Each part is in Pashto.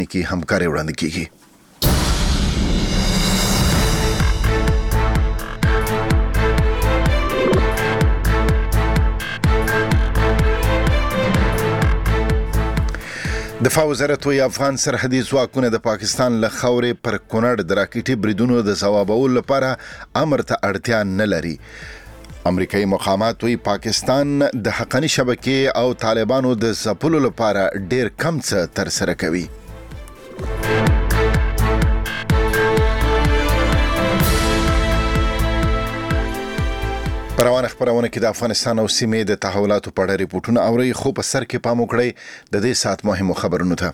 کې همکاري وړاندې کیږي. دفاع وزارت وی افغان سرحدي ځواکونه د پاکستان له خاورې پر کونړ د راکټي بریدونو د ځوابولو لپاره امر ته اړتیا نه لري. امریکایي مقامات وی پاکستان د حقاني شبکې او طالبانو د ځپلو لپاره ډیر کم څه ترسره کوي. روانه خبرونه کې د افغانستان او سیمې د تحولاتو په اړه ریپورتونه اوري، خو په سر کې پام وکړئ د دې سات مهمو خبرونو ته.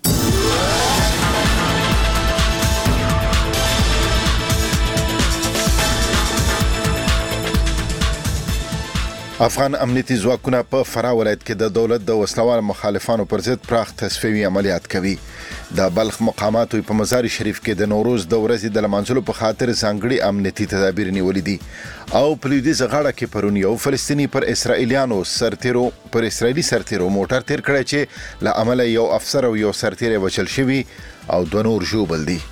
افغان امنیتي ځواکونه په فراه ولایت کې د دولت د وسلوال مخالفانو پر ضد پراخ تصفیوي عملیات کوي. د بلخ مقاماتو په مزار شریف کې د نوروز د ورځې د لمانځلو په خاطر ځانګړي امنیتي تدابیر نیولې دي. او په لویدیځ غاړه کې پرون یو فلسطینی پر اسرائیلیانو اسرائیلي سرتیرو موټر تیر کړی چې له عمله یو افسر او یو سرتیر وژل شوي او دوه نور ژوبل دي.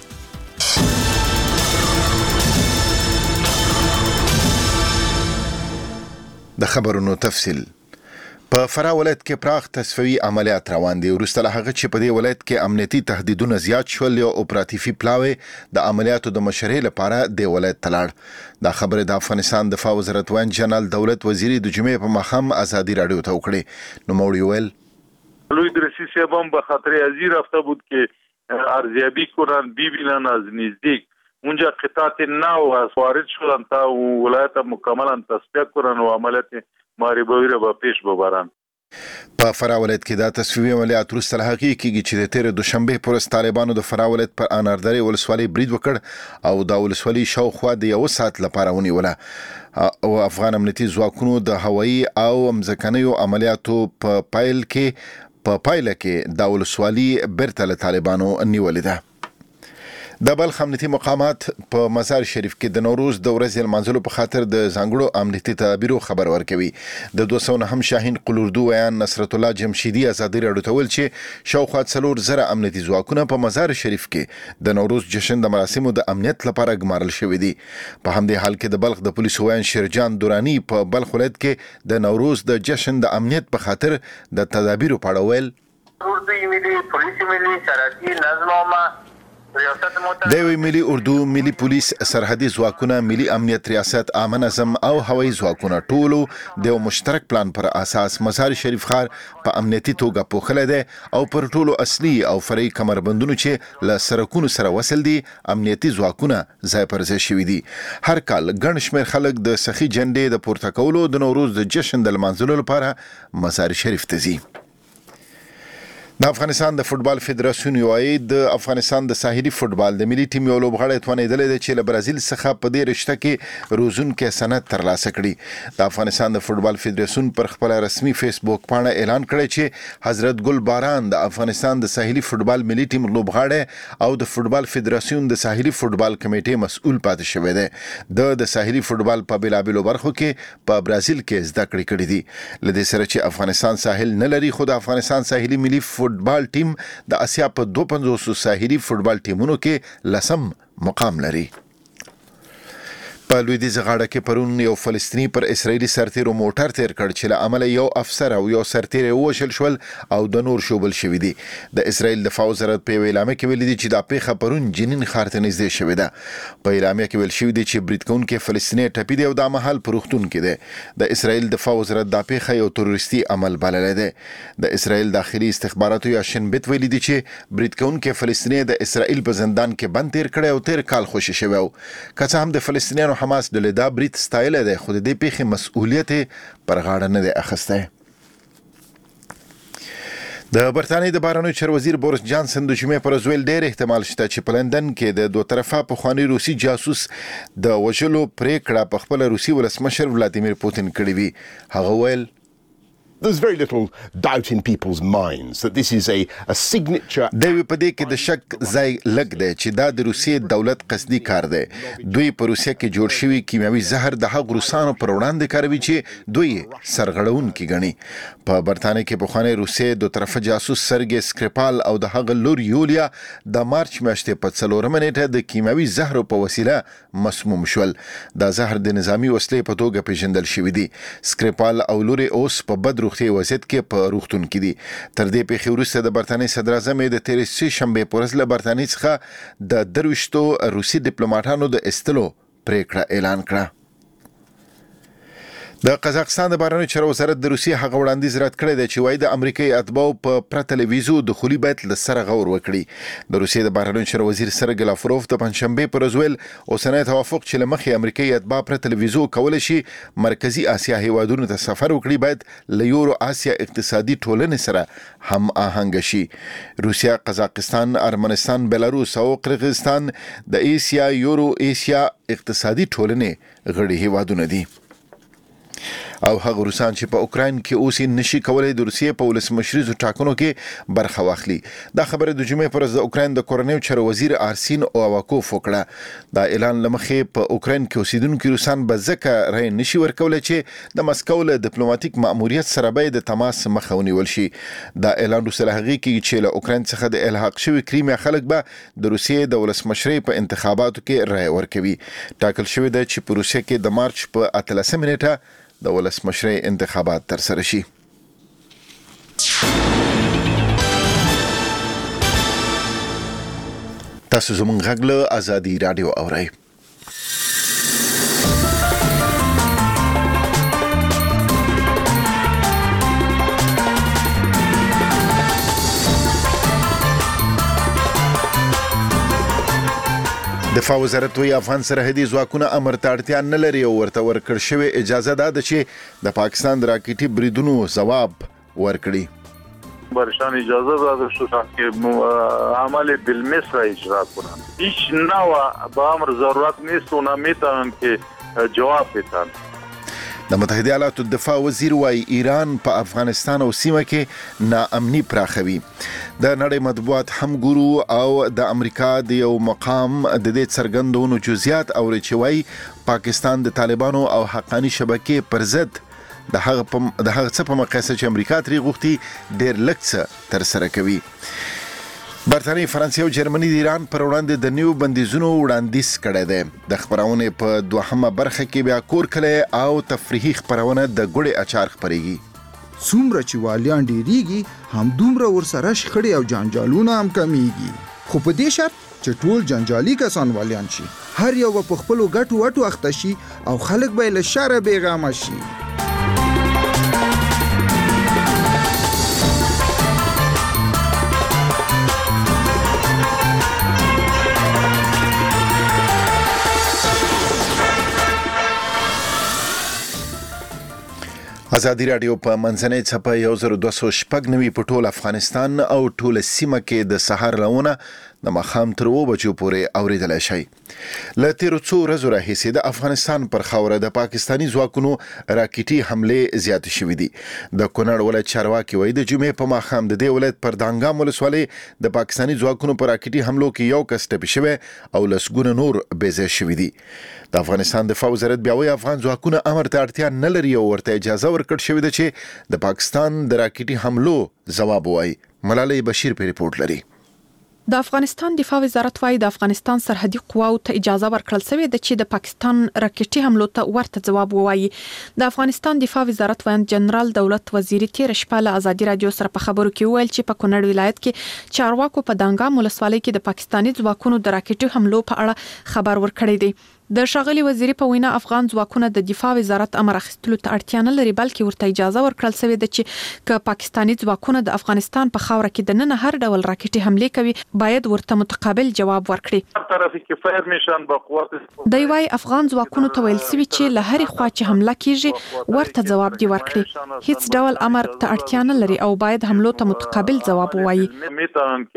د خبرونو تفصیل. په فراه ولایت کې پراخ تصفیوي عملیات روان دي. وروسته له هغه چې په دې ولایت کې امنیتي تهدیدونه زیات شول، یو اپراتیفي پلاوی د عملیاتو د مشرۍ لپاره د ولایت تلاړ. دا خبره د افغانستان دفاع وزارت وین جنرال دولت وزیری د جمعې په ماښام ازادي رادیو ته وکړي. نو موړي ویل لوی درسی سیبم به خاطر ازی رفته بود که ارزیابی کنن ببینن از نزدیک اونجا قطعات نو وارد شدن تا ولایت مکملا تصفیه کنن و عملیات محاربوي را به پیش ببرن. په فراه ولایت کې دا تصفیوي عملیات وروسته له هغې کېږي چې د تېرې دوشنبې په ورځ طالبانو د فراه ولایت پر اناردرې ولسوالۍ برید وکړ او دا ولسوالۍ شاوخوا د 1 ساعت لپاره ونیوله. او افغان امنیتي ځواکونو د هوایي او مځکنیو عملیاتو په پایله کې دا ولسوالۍ بیرته له طالبانو نیولې ده. د بلخ امنیتي مقامات په مزار شریف کې د نوروز د ورځې لمانځلو په خاطر د ځانګړو امنیتي تدابیرو خبر ورکوي. د 209 شاهین قلوردو ویان نصرت الله جمشیدی ازادي راډیو ته ویل چې شاوخوا 4,000 امنیتي ځواکونه په مزار شریف کې د نوروز جشن د مراسمو د امنیت لپاره ګمارل شوي دي. په همدې حال کې د بلخ د پولیسو ویان شیرجان دورانی په بلخ ولایت کې د نوروز د جشن د امنیت په خاطر د تدابیرو په اړه ویل دوی ملي اردو، ملي پولیس، سرحدي ځواکونه، ملي امنیت ریاست، عامه نظم او هوایي ځواکونه ټولو د یو مشترک پلان پر اساس مزار شریف ښار په امنیتي توګه پوښلی دی او پر ټولو اصلي او فرعي کمربندونو چې له سرکونو سره وصل دي امنیتي ځواکونه ځای پر ځای شوي دي. هر کال ګڼ شمېر خلک د سخي جنډې د پورته کولو د نوروز د جشن د لمانځلو لپاره مزار شریف ته ځي. د افغانستان د فوتبال فدراسیون یوایي د افغانستان د ساحلي فوتبال د ملي ټیم یو لوبغاړی توانېدلی دی چې له برازیل څخه په دې رشته کې روزونکی سند ترلاسه کړي. د افغانستان د فوتبال فدراسیون پر خپله رسمي فیسبوک پاڼه اعلان کړی چې حضرت ګل باران د افغانستان د ساحلي فوتبال ملي ټیم لوبغاړی او د فوتبال فدراسیون د ساحلي فوتبال کمیټې مسؤل پاتې شوی دی. د ساحلي فوتبال په بېلابېلو برخو کې په برازیل کې زده کړې کړې دي. له دې سره چې افغانستان ساحل نه لري، خو د افغانستان ساحلي ملي فوتبال ټیم د اسیا په 52 ساحلي فوتبال ټیمونو کې 10م مقام لري. په لویدیځ غاړه کې پرون یو فلسطینی پر اسرائیلي سرتیرو موټر تیر کړ چې له عمله یو افسر او یو سرتیر ووژل شول او د نور ژوبل شوي دي. د اسرائیل دفاع وزارت په یو اعلامیه کې ویلي دي چې دا پیښه پرون جنین ښار ته نږدې شوې ده. په اعلامیه کې ویل شوي دي چې برید کوونکی فلسطینی ټپي دی او دا مهال په روغتون کې دی. د اسرائیل دفاع وزارت دا پیښه یو تروریستي عمل بللی دی. د اسرائیل داخلي استخباراتو یا شنبت ویلي دي چې برید کوونکی فلسطینی د اسرائیل په زندان کې بند تیر کړی او تیر کال خوشي شوی و. که څه هم د فلسطینیانو حماس ډلې دا برید ستایلی دی، خو د دې پیښې مسؤلیت پر غاړه نه دی اخیستی. د برطانیې د بهرنیو چارو وزیر بورس جانسن د جمعې پر ورځ ویل ډېر احتمال شته چې په لندن کې د دوه طرفه پخواني روسي جاسوس د وژلو پرېکړه په خپله روسي ولسمشر ولادیمیر پوتین کړې وي. هغه ویل there's very little doubt in people's minds that this is a signature. د په دې کې د شک ځای لګ دی چې دا د روسیې دولت قصدي کار دی. دوی په روسیه کې جوړ شوی کیمیاوي زهر د هغو روسانو پر وړاندې کاروي چې دوی سرغړونکي ګڼي. په برتانیه کې پخوانی روسیې دو طرفه جاسوس سرګي سکریپال او د هغه لور یولیا د مارچ میاشتې په 4 نیټه د کیمیاوي زهر په وسیله مسموم شول. دا زهر د نظامی وسلې په توګه پیژندل شوی دی. سکریپال او لور اوس په بد روغتي وضعیت کې په روغتون کې دي. تر دې پیښې وروسته د برتانیې صدر اعظم د تیرې سې شنبې په ورځ له برتانیې څخه د 23 روسي ډیپلوماټانو د ایستلو پریکړه اعلان کړه. د قزاقستان د بهرنیو چارو وزارت د روسیې هغه وړاندیز رد کړی دی چې وايي د امریکایي اتباعو په پرته له ویزو دخولي باید له سره غور وکړي. د روسیې د بهرنیو چارو وزیر سرګی لاوروف د پنځشنبې پر ورځ ویل اوسنی توافق چې له مخې امریکایي اتباع پرته له ویزو کولی شي مرکزي اسیا هیوادونو ته سفر وکړي باید له یورو اسیا اقتصادي ټولنې سره هم آهنګ شي. روسیا، قزاقستان، ارمنستان، بلاروس او قرغیزستان د ایسیا یورو ایسیا اقتصادي ټولنې غړي هیوادونه دي. او هغه روسان چې په اوکراین کې اوس نشي کولای د روسیې په ولسمشریزو ټاکنو کې برخه واخلي. دا خبره د جمعې پر ورځ د اوکراین د کورنیو چارو وزیر آرسین اوواکوف وکړه. دا اعلان لمخې په اوکراین کې اوسیدونکو روسان به ځکه رای نشي ورکولای چې د مسکو له ډیپلوماټیک مأموریت سره به د تماس مخه ونیول شي. دا اعلان وروسته هغه کې چې له اوکراین څخه د الحاق شوی کریمیا خلک به د روسیې د ولسمشرۍ په انتخاباتو کې رای ورکوي. ټاکل شوی دی چې په روسیې کې د مارچ په 18 نیټه د ولسمشرۍ انتخابات ترسره شي. تاسو زموږ غږ له آزادي رادیو اورئ. دفاع وزارت وی افغان سرحدي ځواکونه امر ته اړتیا نه لري او ورته ورکړ شوی اجازه ده چې د پاکستان د راکټي بریدونو ځواب ورکړي. برشان اجازه داده شد که عمل بالمثل اجرا کنند. هیچ نوع به امر ضرورت نیست و نمیتونن که جواب بدن. د متحده ایالاتو دفاع وزیر وايي ایران په افغانستان او سیمه کې ناامني پراخوي. د نړۍ مطبوعات هم ګورو او د امریکا د یو مقام د دې څرګندونو جزئیات او رچوي پاکستان د طالبانو او حقانی شبکې پر ضد د هغه څه په مقایسه چې امریکا ترې غوښتي ډېر لږ څه ترسره کوي. برتانیې، فرانسې او جرمني د ایران پر وړاندې د نیو بندیزونو وړاندیز کړی دی. د خبرونې په دوهمه برخه کې بیا کور کلی او تفریحي خبرونه د ګوړې اچار خپرېږي. څومره چې والیان ډېریږي همدومره ورسره شخړې او جنجالونه هم کمیږي، خو په دې شرط چې ټول جنجالي کسان والیان شي. هر یو په خپلو ګټو وټو اخته شي او خلک به له شره بېغمه شي. ازادي رادیو په منځنۍ څپه 1290 په ټول افغانستان او ټول سیمه کې د سحر لونه د ماښام تر 2 بجو پورې اوریدلای شئ. له تیرو څو ورځو راهیسې د افغانستان پر خاوره د پاکستاني ځواکونو راکټي حملې زیاتې شوې دي. د کونړ ولایت چارواکي وایي د جمعې په ماښام د دې ولایت پر دانګام ولسوالۍ د پاکستاني ځواکونو پر راکټي حملو کې یو کس ټپي شوی او لسګونه نور بېځایه شوي دي. د افغانستان دفاع وزارت بیا وایي افغان ځواکونه امر ته اړتیا نه لري او ورته اجازه ورکړل شوې ده چې د پاکستان د راکټي حملو ځواب ووایي. ملالۍ بشیر په ریپورت لري. د افغانستان دفاع وزارت وايي د افغانستان سرحدي قواو ته اجازه ورکړل شوې ده چې د پاکستان راکټي حملو ته ورته ځواب ووایي. د افغانستان دفاع وزارت وایي جنرال دولت وزیر تیر شپه له ازادي رادیو سره په خبرو کې ویل چې په کونړ ولایت کې چارواکو په دانګام ولسوالۍ کې د پاکستاني ځواکونو د راکټي حملو په اړه خبر ورکړی دی. د ښاغلي وزیر په وینا افغان ځواکونه د دفاع وزارت امر اخیستلو ته اړتیا نه لري بلکې ورته اجازه ورکړل شوې ده چې که پاکستاني ځواکونه د افغانستان په خاوره کې د نن هر ډول راکټي حملې کوي باید ورته متقابل جواب ورکړي. طرفي کې فایر میشن په قوت دی وايي افغان ځواکونو ته ویل شوی چې له هرې خوا چې حمله کیږي ورته ځواب دی ورکړي. هیڅ ډول امر ته اړتیا نه لري او باید حملو ته متقابل ځواب ووایي. میتونن که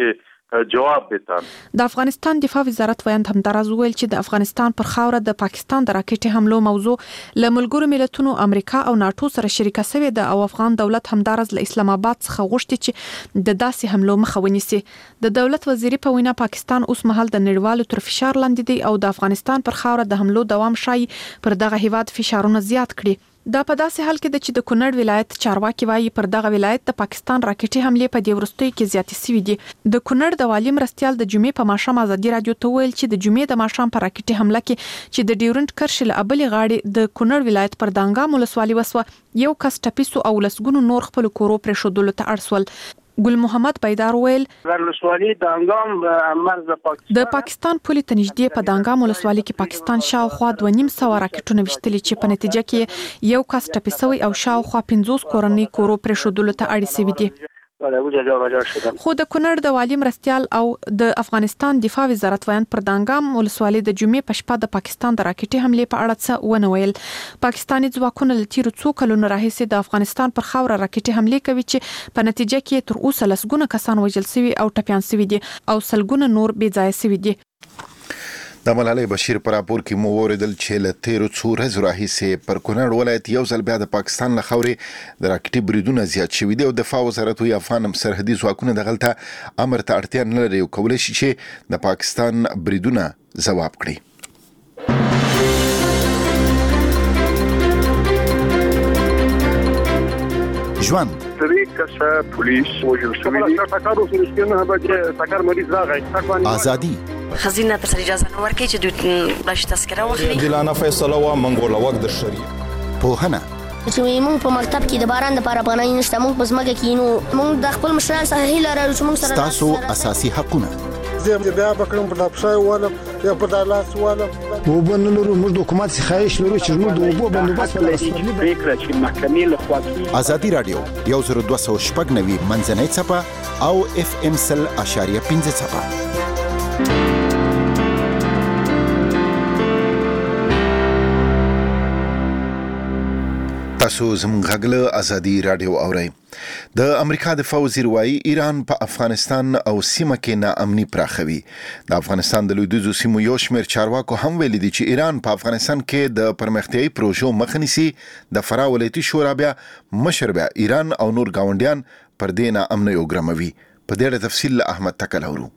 جواب بدن. د افغانستان دفاع وزارت ویاند همداراز ویل چې د افغانستان پر خاوره د پاکستان د راکټي حملو موضوع له ملګرو ملتونو امریکا او ناتو سره شریکه شوې ده او افغان دولت همداراز له اسلام آباد څخه غوښتي چې د داسې حملو مخه ونیسي. د دولت وزیر په وینا پاکستان اوس مهال د نړیوالو تر فشار لاندې دی او د افغانستان پر خاوره د حملو دوام شای پر دغه هیواد فشارونه زیات کړي. دا په داسې حال کې د چې د کونړ ولایت چارواکي وایي پر دغه ولایت د پاکستان راکټي حمله په دې وروستیو کې زیاتې شوې دي. د کونړ د والي مرستيال د جمعې په ماښام ازادي رادیو ته ویل چې د جمعې د ماښام پر راکټي حمله کې چې د ډیورنت کرښې له ابلي غاړې د کونړ ولایت پر دانګام ولسوالۍ وسوه یو کس ټپیسو او لسګونو نور خپل کورو پر شودلو ته اړسول. ګل محمد پیدار ویل ولسوالۍ دانګام مرز د پاکستان پولیس ته نږدې په دانګام ولسوالۍ کې پاکستان شاوخوا 2.5 راکټونه وشتلي چې په نتیجه کې یو کس ټپیسوي او شاوخوا 50 کورنۍ کورو پر شودلو ته اړ شوي دي. خو د کونړ د والي مرستيال او د افغانستان دفاع وزارت ویاند پر دانګام ولسوالۍ د جمعې په شپه د پاکستان د راکټي حمله په اړه څه ونه ویل. پاکستاني ځواکونه له تیرو څو کلونو راهیسې د افغانستان پر خاوره راکټي حمله کوي چې په نتیجه کې تر اوسه لسګونه کسان وژل شوي او ټپيان شوي دي او سلګونه نور بې ځای شوي دي. د ملالۍ بشیر پر راپور کې مو اوریدل چې له تیرو څو ورځو راهیسې پر کونړ ولایت یو ځل بیا د پاکستان له خاورې د راکټي بریدونه زیات شوي دي او دفاع وزارت وایي افغان سرحدي ځواکونه دغلته امر ته اړتیا نه لري او کولی شي چې د پاکستان بریدونه ځواب کړي. ژوند طریقه پولیس وجل شوی ازادي خزینه تر اجازه نه ورکړي چې دوی بلش تذکره واخلي. دلانه فیصله وا منګوله وخت در شریعه پوهنه چې موږ په مکتب کې د باران لپاره افغانۍ نشته موږ په ځمکه کې نو موږ د خپل مشران څخه هیله لرو چې موږ سره تاسو اساسي حقونه زه بیا بکرم په دپښای ولم یا په دالاس ولم وبنلرو موږ د حکومت خواهش لرو چې موږ د اوبو بندوبست ولرو فکر چې محکمې له خوا کې ازادي رادیو 1290 منځنۍ صفه او FM 100.5 صفه. تاسو زموږ غږ ازادي رادیو اورئ. د امریکا دفاع وزیر وایي ایران په افغانستان او سیمه کې ناامني پراخوي. د افغانستان د لویدیځو سیمو یو شمېر چارواکو هم ویلي دي چې ایران په افغانستان کې د پرمختیایي پروژو مخه نیسي. د فراه ولایتي شورا بیا مشر بیا ایران او نور گاونډیان پر دې ناامنۍ وګرموي. په دې اړه تفصیل له احمد تکل اورو.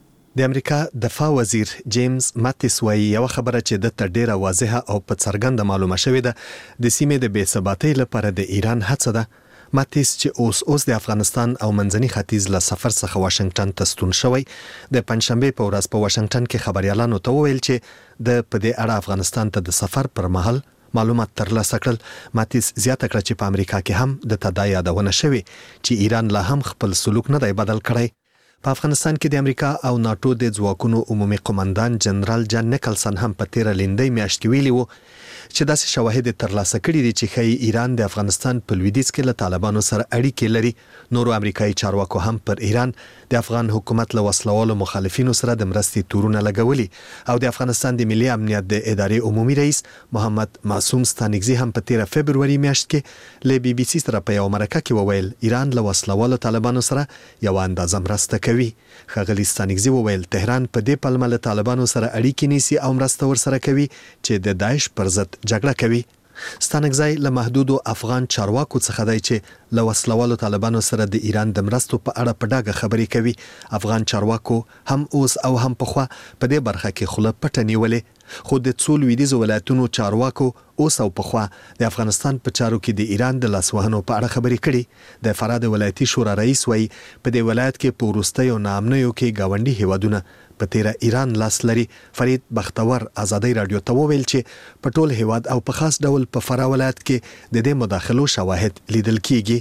د امریکا دفاع وزیر جیمز ماتیس وایي یو خبره چې د تر ډیره واضحه او په څرګنده معلومه شوې ده د سیمې د بې ثباتۍ لپاره د ایران هڅه ده. ماتیس چې اوس د افغانستان او منځني ختیځ له سفر څخه واشنگټن ته ستون شوی د پنځشنبه په ورځ په واشنگټن کې خبريالانو ته وویل چې د په دې اړه افغانستان ته د سفر پر مهال معلومات ترلاسه کړل. ماتیس زیاته کړه چې په امریکا کې هم د تداعي یادونه شوې چې ایران لا هم خپل سلوک نه دی بدل کړی. په افغانستان کې د امریکا او ناتو د ځواکونو عمومي قومندان جنرال جان نیکلسن هم په تیر لیندۍ میاشت کې ویلي وو چې داسې شواهد ترلاسه کړي دي چې ښایي ایران د افغانستان په لویدیځ کې له طالبانو سره اړیکې لري. نورو امریکایي چارواکو هم پر ایران د افغان حکومت له وسلوالو مخالفینو سره د مرستې تورونه لګولي او د افغانستان د ملي امنیت د ادارې عمومي رئیس محمد معصوم ستانکزي هم په تیر فبرवरी میاشت کې له بي بي سي سره په یو مرکه کې وویل ایران له وسلوالو طالبانو سره یو اندازه مرسته کوي. ښاغلي ستانکزي وویل تهران په دې پلمه له طالبانو سره اړیکې نیسي او مرسته ورسره کوي چې د داعش پر ضد جګړه کوي. ستانکزی له محدودو افغان چارواکو څخه دی چې له وسلوالو طالبانو سره د ایران د مرستو په اړه په ډاګه خبرې کوي. افغان چارواکو هم اوس او هم پخوا په دې برخه کې خوله پټه نیولې خو د څو لویدیځو ولایتونو چارواکو اوس او پخوا د افغانستان په چارو کې د ایران د لاسوهنو په اړه خبرې کړي. د فراه ولایتي شورا رئیس وایي په دې ولایت کې په وروستیو ناامنیو کې گاونډي هیوادونه په تیر ایران لاس لري. فرید بختور ازادي رادیو ته وویل چې په ټول هیواد او په خاص ډول په فراه ولایت کې د دې مداخلو شواهد لیدل کیږي.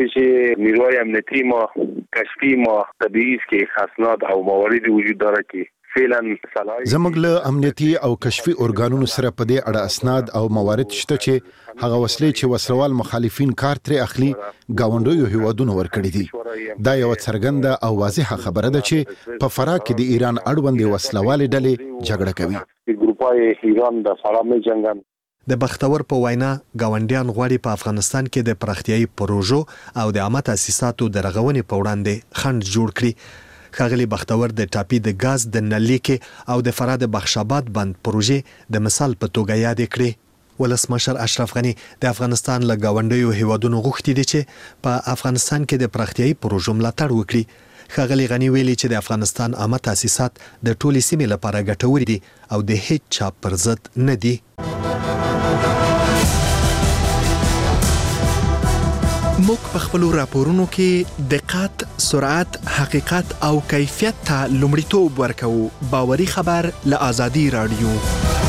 چې نیروهای امنیتی ما کشفی ما طبیعی است که اسناد او مواردی وجود داره که زموږ له امنیتي او کشفي ارګانونو سره په دې اړه اسناد او موارد شته چې هغه وسلې چې وسلوال مخالفین کار ترې اخلي گاونډیو هیوادونو ورکړي دي. دا یو څرګنده او واضحه خبره ده چې په فراه کې د ایران اړوندې وسلوالې ډلې جګړه کوي. ګروپای ایران د فرامې جنگن د بختور په وینا گاونډیان غواړي په افغانستان کې د پراختیایي پروژو او د عامه تاسیساتو د رغونې په وړاندې خنډ جوړ کړي. ښاغلي بختور د ټاپي د غاز د نلیکې او د فراد بخشاباد بند پروژې د مثال په توګه یاد کړې. ولسمشر اشرف غنی د افغانستان له گاونډیو هیوادونو غوښتي دي چې په افغانستان کې د پراختیايي پروژو ملاتړ وکړي. ښاغلي غنی ویلي چې د افغانستان عامه تاسیسات د ټولې سیمې لپاره ګټور دي او د هیڅ چا پر ضد نه دي. موږ په خپل راپورونو کې دقت، سرعت، حقیقت او کیفیت ته لومړیتوب ورکوو. باوري خبر له آزادي رادیو.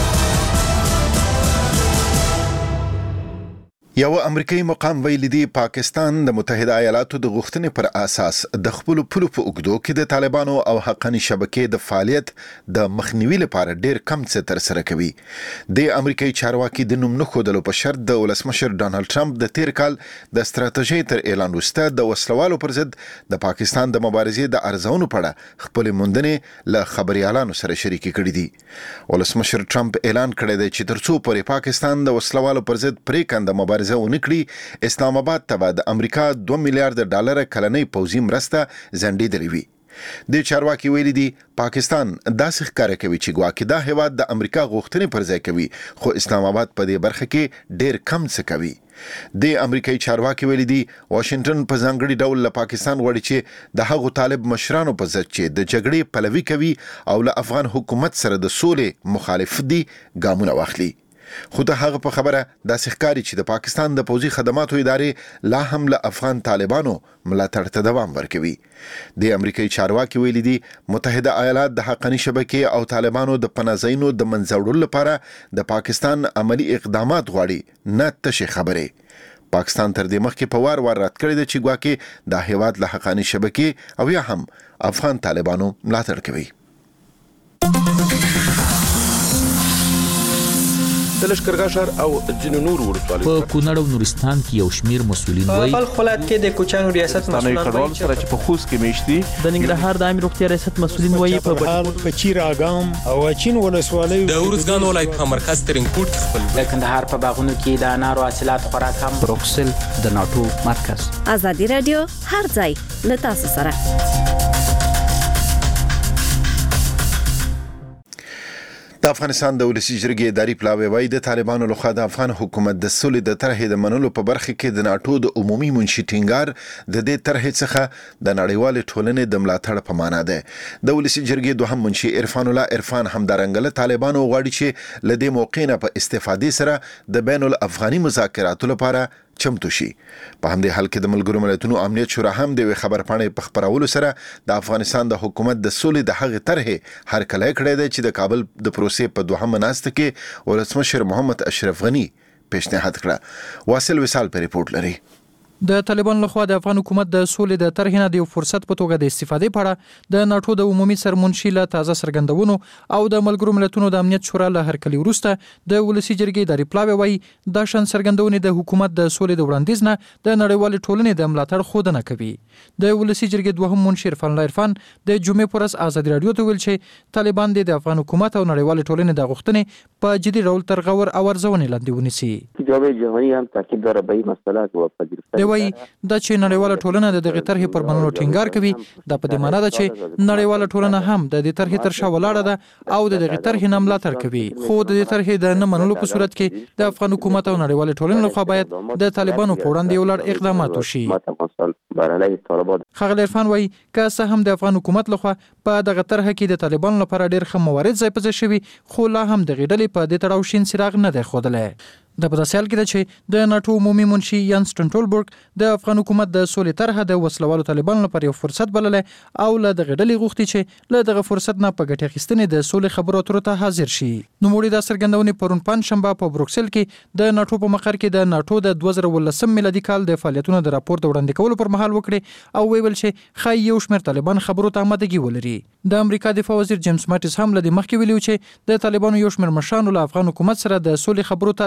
یو امریکایي مقام ویلي دی پاکستان د متحده ایالاتو د غوښتنې پر اساس د خپل پولو په اوږدو کې د طالبانو او حقاني شبکې د فعالیت د مخنیوي لپاره ډیر کم څه ترسره کوي. د امریکایي چارواکي د نوم نه ښودلو په شرط د ولسمشر ډانلډ ټرمپ د تیر کال د ستراتیژۍ تر اعلان وروسته د وسلوالو پر ضد د پاکستان د مبارزې د ارزونو په اړه خپل موندنې له خبريالانو سره شریکې کړې دي. ولسمشر ټرمپ اعلان کړی دی چې ترڅو پورې پاکستان د وسلوالو پر ضد پریکنده مبارزه ونکړي، اسلام آباد ته د امریکا $2 میلیارډ کلنۍ پوځي مرسته ځنډېدلې وي. د چارواکي ویلي دي پاکستان داسې ښکاره کوي چې ګواکې دا هیواد د امریکا غوښتنې پر ځای کوي، خو اسلام آباد په دې برخه کې ډیر کم څه کوي. د امریکایي چارواکي ویلي دي واشنگټن په ځانګړي ډول له پاکستان غواړي چې د هغو طالب مشرانو په ضد چې د جګړې پلوي کوي او له افغان حکومت سره د سولې مخالف دي ګامونه واخلي. خو د هغه په خبره داسې ښکاري چې د پاکستان د پوځي خدماتو ادارې لا هم له افغان طالبانو ملاتړ ته دوام ورکوي. د امریکایي چارواکي ویلي دي متحده ایالات د حقاني شبکې او طالبانو د پناهځایونو د منځوړلو لپاره د پاکستان عملی اقدامات غواړي، نه تشې خبرې. پاکستان تر دې مخکې په وار رد کړی دی چې ګواکې د هیواد له حقاني شبکې او یا هم افغان طالبانو ملاتړ کوي. د لشکرګاه ښار او ځینو نورو ولسوالیو په کونړ او نورستان کې یو شمیر مسؤلین وایي په خلات کې د کوچانو ریاست مسؤلین وایي سره چې په خوست کې میشتي د ننګرهار د عامه روغتیا ریاست مسؤلین وایي په چیر اګام او چین ولسوالۍ د ورزګان ولایت په مرکز ترینکوټ کې خپل د کندهار په باغونو کې د انارو حاصلات خوراک هم بروکسل د ناتو مرکز. آزادي رادیو هر ځای له تاسو سره. د افغانستان د ولسي جرګې اداري پلاوی وایي د طالبانو لخوا د افغان حکومت د سولې د طرحې د منلو په برخه کې د ناټو د عمومي منشي ټینګار د دې طرحې څخه د نړیوالې ټولنې د ملاتړ په معنا ده. د ولسي جرګې دوهم منشي عرفان الله عرفان همدارنګه طالبانو غواړي چې له دې موقع نه په استفادې سره د بین الافغاني مذاکراتو لپاره چمتو شي. په همدې حال کې د ملګرو ملتونو امنیت شورا هم د خبر پاڼې په خبرولو سره د افغانستان د حکومت د سولې د هغې طرحې هرکلی کړی دی چې د کابل د پروسې په دوهمه ناسته کې ولسمشر محمد اشرف غنی پیشنهاد کړه. واصل وصال په ریپورت لري. د طالبان لخوا د افغان حکومت د سولې د طرحې نه د فرصت په توګه د استفادې په اړه د ناټو د عمومي سرمنشي له تازه څرګندونو او د ملګرو ملتونو د امنیت شورا له هرکلي وروسته د ولسي جرګې اداري پلاوی وایي دا شان څرګندونې د حکومت د سولې د وړاندیز نه د نړیوالې ټولنې د ملاتړ ښودنه کوي. د ولسي جرګې دوهم منشي عرفان الله عرفان د جمعې پر ورځ آزادي رادیو ته ویل چې طالبان د افغان حکومت او نړیوالې ټولنې د غوښتنې په جدي ډول تر غور او ارزونې لاندې ونیسي. جامعه جهانی هم تاکید داره به این مسئله و پذیرفتن وایي دا چې نړیواله ټولنه د دغه طرحې پر منلو ټینګار کوي دا په دې معنی ده چې نړیواله ټولنه هم د دې طرحې تر شا ولاړه ده او د دغه طرحې نه ملاتړ کوي. خو د دې طرحې د نه منلو په صورت کې د افغان حکومت او نړیوالې ټولنې لخوا باید د طالبانو په وړاندې یو لړ اقدامات وشي. ښاغلی عرفان وایي که څه هم د افغان حکومت لخوا په دغه طرحه کې د طالبانو لپاره ډېر ښه موارد ځای په ځای شوي خو لا هم دغې ډلې په دې تړاو شین څراغ نه دی ښودلی. د په داسې حال کې ده چې د ناټو عمومي منشي یان سټولټنبرګ د افغان حکومت د سولې طرحه د وسلوالو طالبانو لپاره یو فرصت بللی او له دغه ډلې غوښتي چې له دغه فرصت نه په ګټې اخیستنې د سولې خبرو اترو ته حاضر شي. نوموړي دا څرګندونې پرون پنجشنبه په بروکسل کې د ناټو په مقر کې د ناټو د 2019 میلادي کال د فعالیتونو د راپور د وړاندې کولو پر مهال وکړي او ویل چې ښایي یو شمېر طالبان خبرو ته آمادګي ولري. د امریکا دفاع وزیر جیمز ماټیس هم له دې مخکې ویلي و چې د طالبانو یو شمېر مشرانو له افغان حکومت سره د سولې خبرو ته لیوالتیا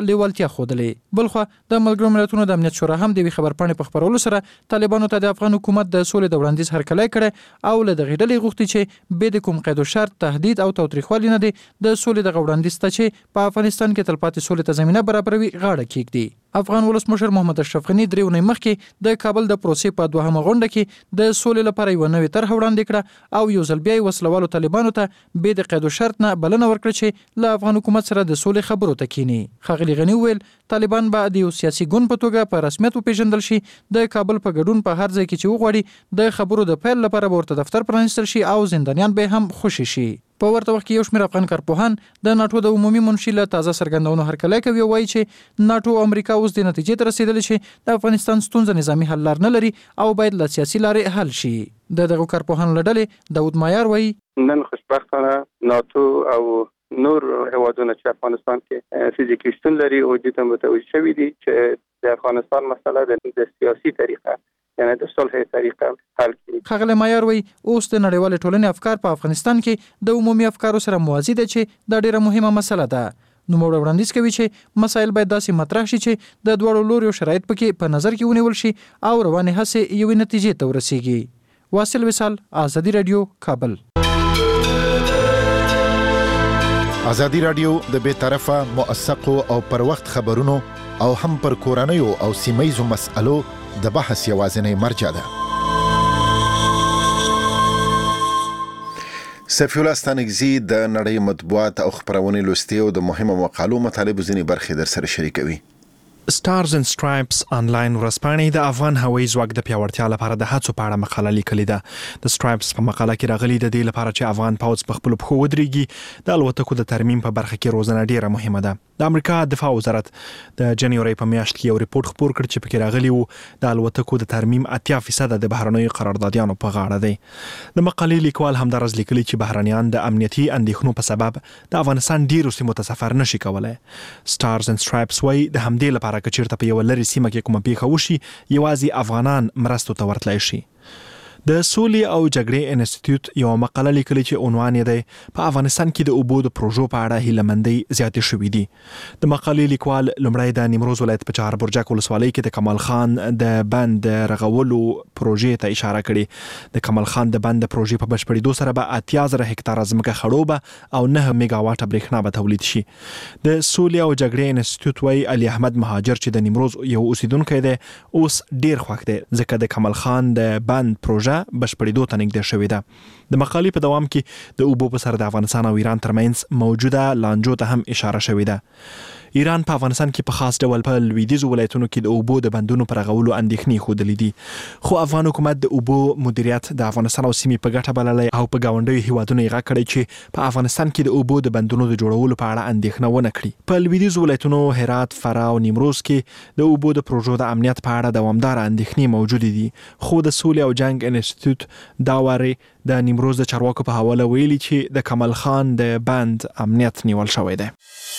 لیوالتیا ښودلې. بلخوا د ملګرو ملتونو د امنیت شورا هم د وی خبرپاڼې په خبرولو سره طالبانو ته د افغان حکومت د سولې د وړاندیز هرکلی کړی او له دغې ډلې غوښتي چې به د کوم قید او شرط تهدید او تاوتریخوالي نه دی د سولې د وړاندیز ته چې په افغانستان کې تلپاتې سولې ته زمینه برابروي غاړه کېږدي. افغان ولسمشر محمد اشرف غنی 3 ورځې مخکې د کابل د پروسې په 2مه غونډه کې د سولې لپاره یو نوې طرح وړاندې کړه او یو ځل بیا وسلوالو طالبانو ته به د قید او شرط نه بلنه ورکړه چې له افغان حکومت سره د سولې خبرو ته کینی. ښاغلي غنی وویل طالبان به د یو سیاسي ګوند په توګه په رسمیت وپیژندل شي، د کابل په ګډون په هر ځای کې چې وغواړي د خبرو د پیل لپاره ورته دفتر پرانیستل شي او زندانیان به هم خوشي شي. په ورته وخت کې یو شمېر افغان کارپوهان د ناتو د عمومي منشي له تازه څرګندونو هرکلی کوي او وایي چې ناتو او امریکا اوس د نتیجې ته رسېدلې چې د افغانستان ستونزه نظامي حل لار نه لري او باید له سیاسي لارې حل شي. دغه کارپوهانو له ډلې داود مایار وایي نن خوشبختانه ناتو او نور هیوادونه چې افغانستان کې فزیکي شتون لري او دې ته متوجه شوي دي چې د افغانستان مسله د سیاسي طریقه یعنی د صلح طریقه حل کړي. ښاغلی مایار وایي اوس د نړیوالې ټولنې افکار په افغانستان کې د عمومي افکارو سره موازي ده چې دا ډیره مهمه مسله ده. نوموړی وړاندیز کوي چې مسایل باید داسې مطرح شي چې د دواړو لوریو شرایط پکې په نظر کې ونیول شي او روانې هڅې یوې نتیجې ته ورسیږي. واصل وصال، آزادي رادیو، کابل. آزادي رادیو د بې طرفه، موثقو او پر وخت خبرونو او هم پر کورنیو او سیمه‌یزو مسألو د بحث یوازینی مرجع ده. سفی الله ستانکزی د نړۍ مطبوعات او خبرونه لوستي او د مهمو مقالو مطالب ځینې برخې در سره شریکوي. Stars and Stripes آنلاین ورځپاڼې د افغان هوایي ځواک د پیاوړتیا لپاره د هڅو په اړه مقاله لیکلې ده. د Stripes په مقاله کې راغلي د دې لپاره چې افغان پوځ په خپل پښو ودرېږي د الوتکو د ترمیم په برخه کې روزنه ډیره مهمه ده. د امریکا دفاع وزارت د جنوري په میاشت کې یو ریپورت خپور کړ چې پکې راغلی وو د الوتکو د ترمیم 80% د بهرنیو قراردادیانو په غاړه دی. د مقالې لیکوال همدارس لیکلي چې بهرنیان د امنیتي اندېښنو په سبب د افغانستان ډیرو سیمو ته سفر نشي کولای. Stars and Stripes وایي د همدې لپاره که چیرته په یو لرې سیمه کې کومه پیښه وشي یوازې افغانان مرستو ته ورتلای شي. د سولې او جګړې انسټیټیوټ یو مقاله لیکلې چې عنوان یې دی په افغانستان کې د اوبو د پروژو په اړه هیله‌مندۍ زیاتې شوې دي. د مقالې لیکوال لومړی د نیمروز ولایت په چهار برجک ولسوالۍ کې د کمال خان د بند رغولو پروژې ته اشاره کړې. د کمال خان د بند پروژې په بشپړېدو سره به 80,000 هکتاره ځمکه خړوبه او 9 میگاواټه برېښنا به تولید شي. د سولې او جګړې انسټیټیوټ وایي علي احمد مهاجر چې د نیمروز یو اوسیدونکی دی اوس ډیر خوښ دی ځکه د کمال خان د بند پروژه بشپړېدو ته نږدې شوې ده. د مقالې په دوام کې د اوبو په سر د افغانستان او ایران ترمنځ موجوده لانجو ته هم اشاره شوې ده. ایران په افغانستان کې په خاص ډول په لویدیځو ولایتونو کې د اوبو د بندونو پر غولو اندېښنې ښودلې دي، خو افغان حکومت د اوبو مدیریت د افغانستان او سیمې په ګټه بللی او په ګاونډیو هیوادونو یې غږ کړی چې په افغانستان کې د اوبو د بندونو د جوړولو په اړه اندېښنه ونه کړي. په لویدیځو ولایتونو هرات، فراه او نیمروز کې د اوبو د پروژو د امنیت په اړه دوامداره اندېښنې موجودې دي، خو د سولې او جنګ انسټیټیوټ دا وارې د نیمروز د چارواکو په حواله ویلي چې د کمال خان د بند امنیت نیول شوی دی.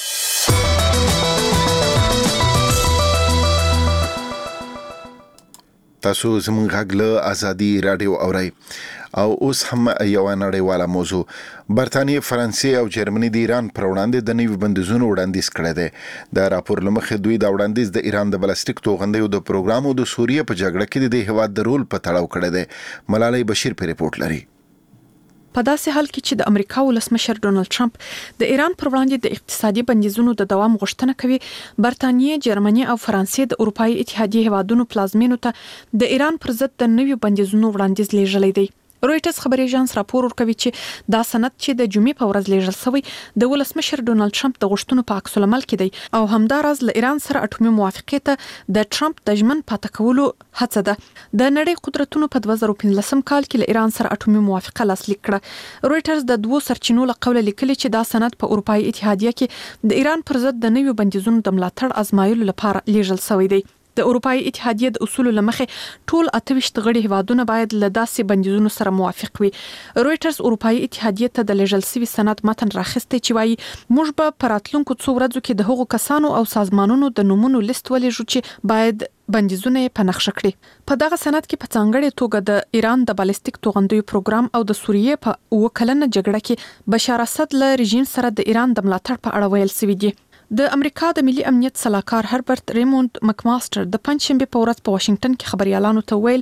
تاسو زموږ غږ له آزادي رادیو اورئ او اوس هم یو نړیواله موضوع. برتانیې، فرانسې او جرمني د ایران پر وړاندې د نویو بندیزونو وړاندیز کړی دی. د راپور له مخې دوی دا وړاندیز د ایران د بلستیک توغندیو د پروګرام او د سوریې په جګړه کې د دې هیواد د رول په تړاو کړی دی. ملالۍ بشیر په ریپورت لري. په داسې حال کې چې د امریکا ولسمشر ډونالد ټرمپ د ایران پر وړاندې د اقتصادي بندیزونو د دوام غوښتنه کوي، برتانیې، جرمني او فرانسې د اروپאי اتحادیې هیوادونو پلازمینو ته د ایران پر ضد د نویو بندیزونو وړاندیز لیږلی دی. رويټرز خبري ایجنس راپور ورکوي چې دا سند چې د جمعې په ورځ لیږل شوی د ولسمشر ډونالد ټرمپ د غوښتنو په عکس العمل کې دی او همداراز له ایران سره اټومي موافقې ته د ټرمپ د ژمن پاتې کولو هڅه ده. د نړۍ قدرتونو په 2015 کال کې له ایران سره اټومي موافقه لاسلیک کړه. رويټرز د دوو سرچینو له قوله لیکلي چې دا سند په اروپאי اتحادیه کې د ایران پر ضد د نویو بندیزونو د ملاتړ ازمایلو لپاره لیږل شوی دی. د اروپאי اتحادیه د اصول لمخې ټول 28 غړي هیوادونه باید له داسې بندیزونو سره موافق وي. رويټرز اروپאי اتحادیه ته د لیږل شوی سند متن راخسته چې وایي موږ به په راتلونکو څو ورځو کې د هغو کسانو او سازمانونو د نومونو لیست ولېږو چې باید بندیزونه په نقشه کړي. په دغه سند کې په ځانګړي توګه د ایران د بالستیک توغندیو پروګرام او د سوریې په وکلنه جګړه کې بشار اسد له رژیم سره د ایران د ملاتړ په اړه ویل شوی دی. د امریکا د ملي امنیت صلاحکار هربرت ریموند مکماستر د پنځشنبه په ورځ په واشنگټن کې خبريالانو ته ویل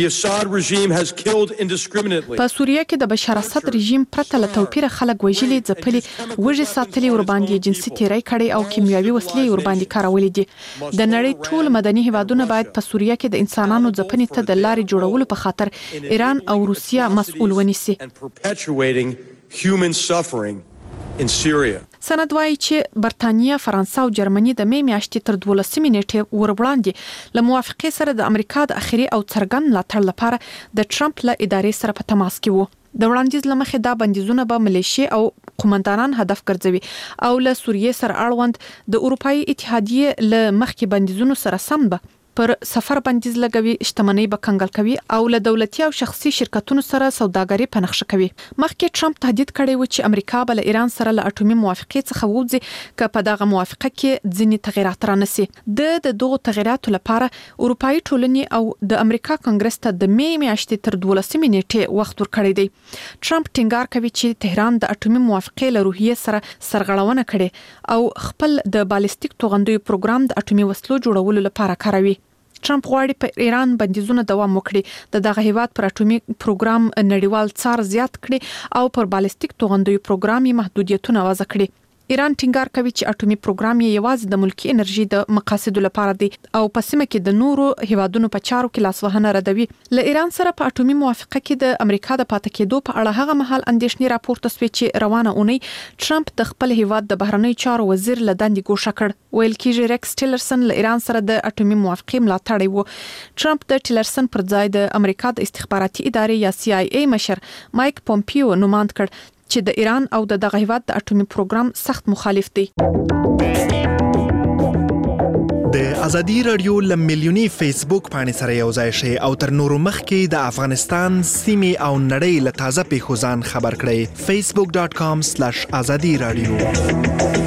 په سوریه کې د بشار اسد رژیم پرته له توپیر خلک وژلي ځپلي وژي ساتلي ور باندې جنسي تیری کړي او کیمیاوي وسلې ور باندې کارولې دي د نړۍ ټول مدني هیوادونه باید په سوریه کې د انسانانو ځپنې ته د لارې جوړولو په خاطر ایران او روسیا مسؤل ونیسي سند وايي چې برتانیا، فرانسه او جرمني د مې میاشتې تر 12 نیټې وړاندې له موافقې سره د امریکا د اخیری او څرګند ملاتړ لپاره د ټرمپ له ادارې سره په تماس کې وو. د وړاندیز لمخې دا بندیزونه به ملیشیا او قومندانان هدف ګرځوي او له سوریې سره اړوند د اروپאי اتحادیې له مخکې بندیزونو سره سم به پر سفر بندیز لګوي، شتمنۍ به کنګل کوي او له دولتي او شخصي شرکتونو سره سوداګري پنهخښه کوي. مخکې ټرمپ تهدید کړی و چې امریکا به له ایران سره له اټومي موافقې څخه ووځي که په دغه موافقه کې ځینې تغیرات رانسي. د دغو تغیراتو لپاره اروپאי ټولنې او د امریکا کانګرس ته د مې میاشتې تر 12 نیټې وخت ورکړی دی. ټرمپ ټینګار کوي چې تهران د اټومي موافقې له روحیې سره سرغړونه کړي او خپل د بالستیک توغندیو پروګرام د اټومي وسلو جوړولو لپاره کاروي. ټرمپ غواړي په ایران بندیزونه دوام وکړي، د دغه هیواد پر اټومي پروګرام نړیوال څار زیات کړي او پر بالستیک توغندیو پروګرام محدودیتونه وضع کړي. ایران ټینګار کوي چې اټومي پروګرام یې یوازې د ملکی انرژي د مقاصدو لپاره دی او په سیمه کې د نورو هیوادونو په چارو کې لاسوهنه ردوي. له ایران سره په اټومي موافقه کې د امریکا د پاتې کېدو په اړه هغه مهال اندېښنې راپورته شوې چې روانه اونۍ ټرمپ د خپل هیواد د بهرنی چارو وزیر له دندې ګوښه کړ. ویل کېږي ریکس ټیلرسن له ایران سره د اټومي موافقې ملاتړی و. ټرمپ د ټیلرسن پر ځای د امریکا د استخباراتي ادارې یا CIA مشر مایک پومپیو نوماند کړ چې د ایران او د دغه هیواد د اټومي پروګرام سخت مخالف دی. د ازادي رادیو لملیونی فیسبوک باندې سره یو ځای شي او تر نورو مخکې د افغانستان سیمې او نړۍ له تازه پیښو ځان خبر کړئ. facebook.com/azadi radio.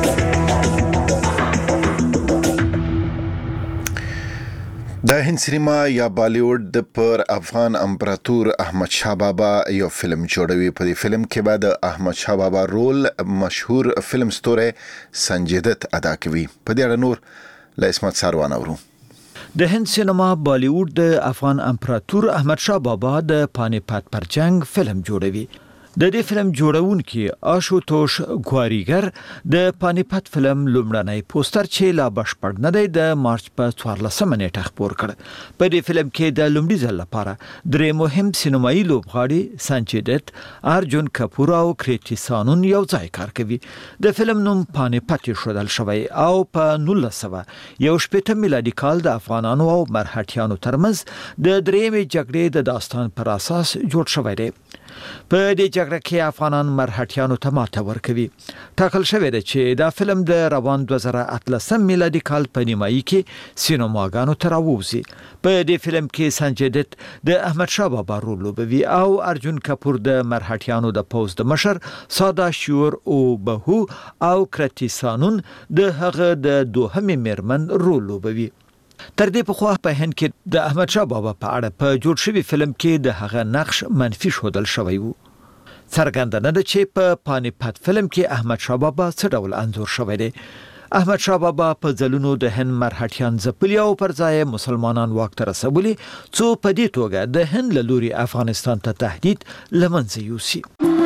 د هند سینما یا بالیوډ پر افغان امپراتور احمد شاه بابا یو فلم جوړوي. په دې فلم کې به د احمد شاه بابا رول مشهور فلم ستوری سنجي دت ادا کوي. په دې اړه نور له اسمت ساروان اورو. د هند سینما بالیوډ د افغان امپراتور احمد شاه بابا د پانی پت پر جنگ فلم جوړوي. د دې فلم جوړونکي آشوتوش ګواریګر د پانی پت فلم لومړنی پوسټر چې لا بشپړ نه دی د مارچ په 14 نیټه خپور کړ. په دې فلم کې د لومړي ځل لپاره درې مهم سینمایي لوبغاړي سنجي دت، ارجن کپور او کریتی سانون یو ځای کار کوي. د فلم نوم پانی پت شودل شوی او په 1901 میلادي کال د افغانانو او مرهټیانو ترمنځ د درېمې جګړې د داستان پر اساس جوړ شوی دی. په دې جګړه کې افغانان مرهټیانو ته ماته ورکوي. ټاکل شوی دی چې دا فلم د روان 2013 میلادي کال په نیمایي کې سینماګانو ته راووځي. په دې فلم کې سنجي دت د احمد شاه بابا رول لوبوي او ارجن کپور د مرهټیانو د پوځ د مشر سادا شور او بهو او کریتی سانون د هغه د دوهمې میرمن رول لوبوي. تر دې پخوا په هند کې د احمد شاه بابا په اړه په جوړ شوی فلم کې د هغه نقش منفي شودل شوی وو. څرګنده نه ده چې په پانی پت فلم کې احمد شاه بابا څه ډول انځور شوی دی. احمد شاه بابا په ځلونو د هند مرهټیان ځپلي او پر ځای مسلمانان واک ته رسولي، څو په دې توګه د هند له لوري افغانستان ته تهدید له منځه یوسي.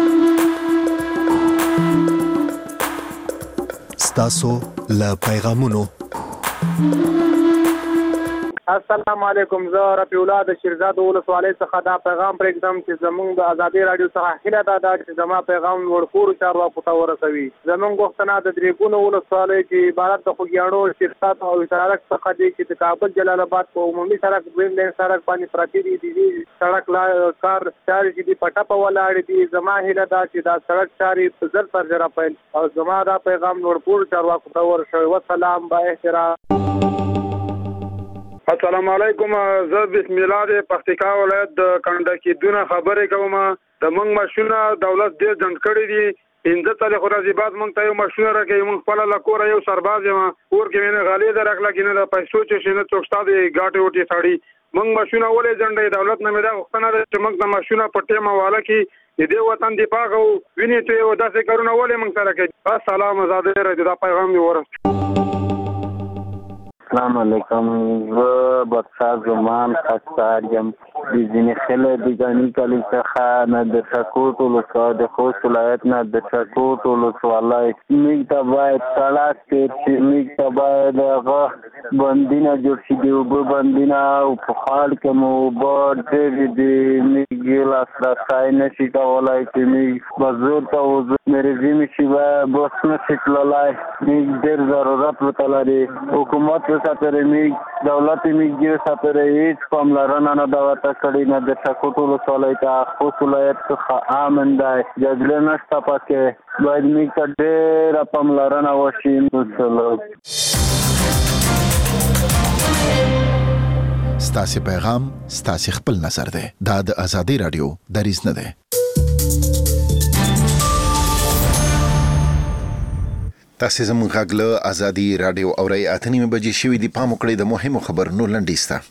ستاسو له پیغامونو. السلام علیکم. زه رفیع الله د شیرزاد ولسوالۍ څخه دا پیغام پرېږدم چې زموږ د ازادي رادیو څخه هیله ده چې زما پیغام ورپورو چارواکو ته ورسوي. زموږ غوښتنه د درېګونو ولسوالۍ چې عبارت د خوږیاڼو، شیرزاد او سړک څخه دی چې د کابل جلال آباد په عمومي سړک دویم لین سړک باندې پراته دي. د دې سړک کار چارې چې دي په ټپه ولاړې دي. زما هیله ده چې دا سړک چارې په زر سرجره پیل او زما دا پیغام ورپورو چارواکو ته ورسوي. والسلام با احترام. السلام علیکم. زه بسم الله د پکتیکا ولایت د کنډکی دونه خبرې کوم. د موږ ماشونه دولت ډېر ځنډ کړی دي. 15 تاریخ ورځې بعد موږ ته یو ماشونه راکوي. موږ خپل له کوره یو سرباز یم. کور کې مې نه غالي درکړه کې نه د پیسو چې نه څوک ستاسو ګاټې وټې ساړي. موږ ماشونه ولې ځنډې؟ دولت نه مې دا غوښتنه ده چې موږ د ماشونه په ټیم حواله کې دې وطن دفاع کوو ویني ته یو داسې کارونه ولې موږ سره کوي. السلام آزادۍ رادیو دا پیغام مې ورسوي. السلام علیکم. زه بادشاه زمان خستار یم د ځینې خلک د ګاني کلي څخه نه د ټکوټ ولسوالۍ د خوست ولایت نه د ټکوټ ولسوالۍ موږ ته باید سړک تېر شي، موږ ته باید هغه بندونه جوړ شي، د اوبه بندونه او په ښار کې مو اوبه ډېرې دي، موږ لاسرسی نه شي کولی چې موږ به زور ته وځو، مرضي مې شي بس نه شي تللی، موږ ډېر ضرورت ورته لري. حکومت ساتره موږ دولت موږ ساتره هیڅ پاملرنه نه ده ورته کړې، نه د ټکوټ ولسوالۍ ته خوست ولایت څخه امن دی، جګړه نشته پکې، باید موږ ته ډېره پاملرنه وشي. ستاسې پیغام ستاسې خپل نظر دی. دا د ازادي رادیو دریځ نه دی. تاسې زموږ غږ له ازادي رادیو اورئ. 8:30 بجې شوي دي. پام وکړئ د مهمو خبرونو لنډیز ته.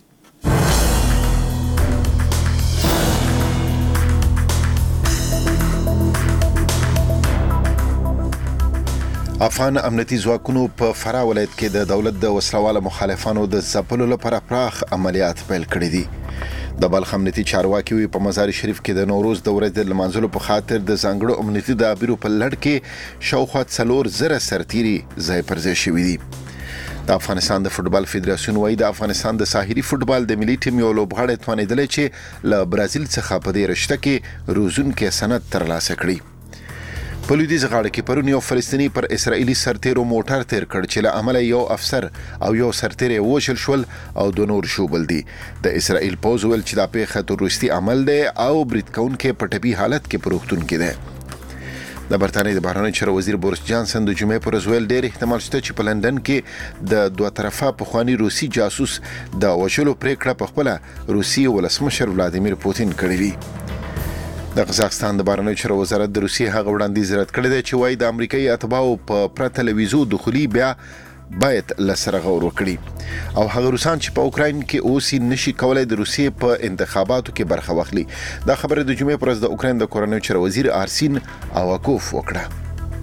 افغان امنیتي ځواکونو په فراه ولایت کې د دولت د وسلواله مخالفانو د ځپلو لپاره پراخ عملیات پیل کړي دي. د بلخ امنیتي چارواکي په مزار شریف کې د نوروز د ورځې د لمانځلو په خاطر د ځانګړو امنیتي دابیرو په لړ کې شاوخوا 4,000 سرتیري ځای پر ځای شوي دي. د افغانستان د فوتبال فدراسیون وايي د افغانستان د ساحلي فوتبال د ملي ټیم یو لوبغاړی توانیدلی چې له برازیل څخه په دې رشته کې روزونکي سند ترلاسه کړي. په لویدیځ غاړه کې پرون یو فلسطینی پر اسرائیلي سرتیرو موټر تیر کړ چې له امله یو افسر او یو سرتیری وژل شول او د نور شوبل دي. د اسرائیل پوز ویل چې دا پیښه تروریستي عمل دی او برید کوونکی په طبي حالت کې په روغتون کې دی. د برتانیې د بهرنیو چارو وزیر بوریس جانسن د جمعې پر ورځ ویل ډېر احتمال شته چې په لندن کې د دوه طرفه پخوانی روسي جاسوس د وژلو پریکړه په خپل روسي ولسمشر ولادیمیر پوتین کړې وي. د قزاقستان د بهرنیو چارو وزارت د روسیې هغه وړاندیز رد کړی دی چې وايي د امریکایي اتباعو په پرته له ویزو دخولي بیا باید لسره غور وکړي او هغه روسان چې په اوکراین کې اوسي نشي کولای د روسیې په انتخاباتو کې برخه واخلي. دا خبره د جمعې پر ورځ د اوکراین د کورنیو چارو وزیر آرسین اواکوف وکړه.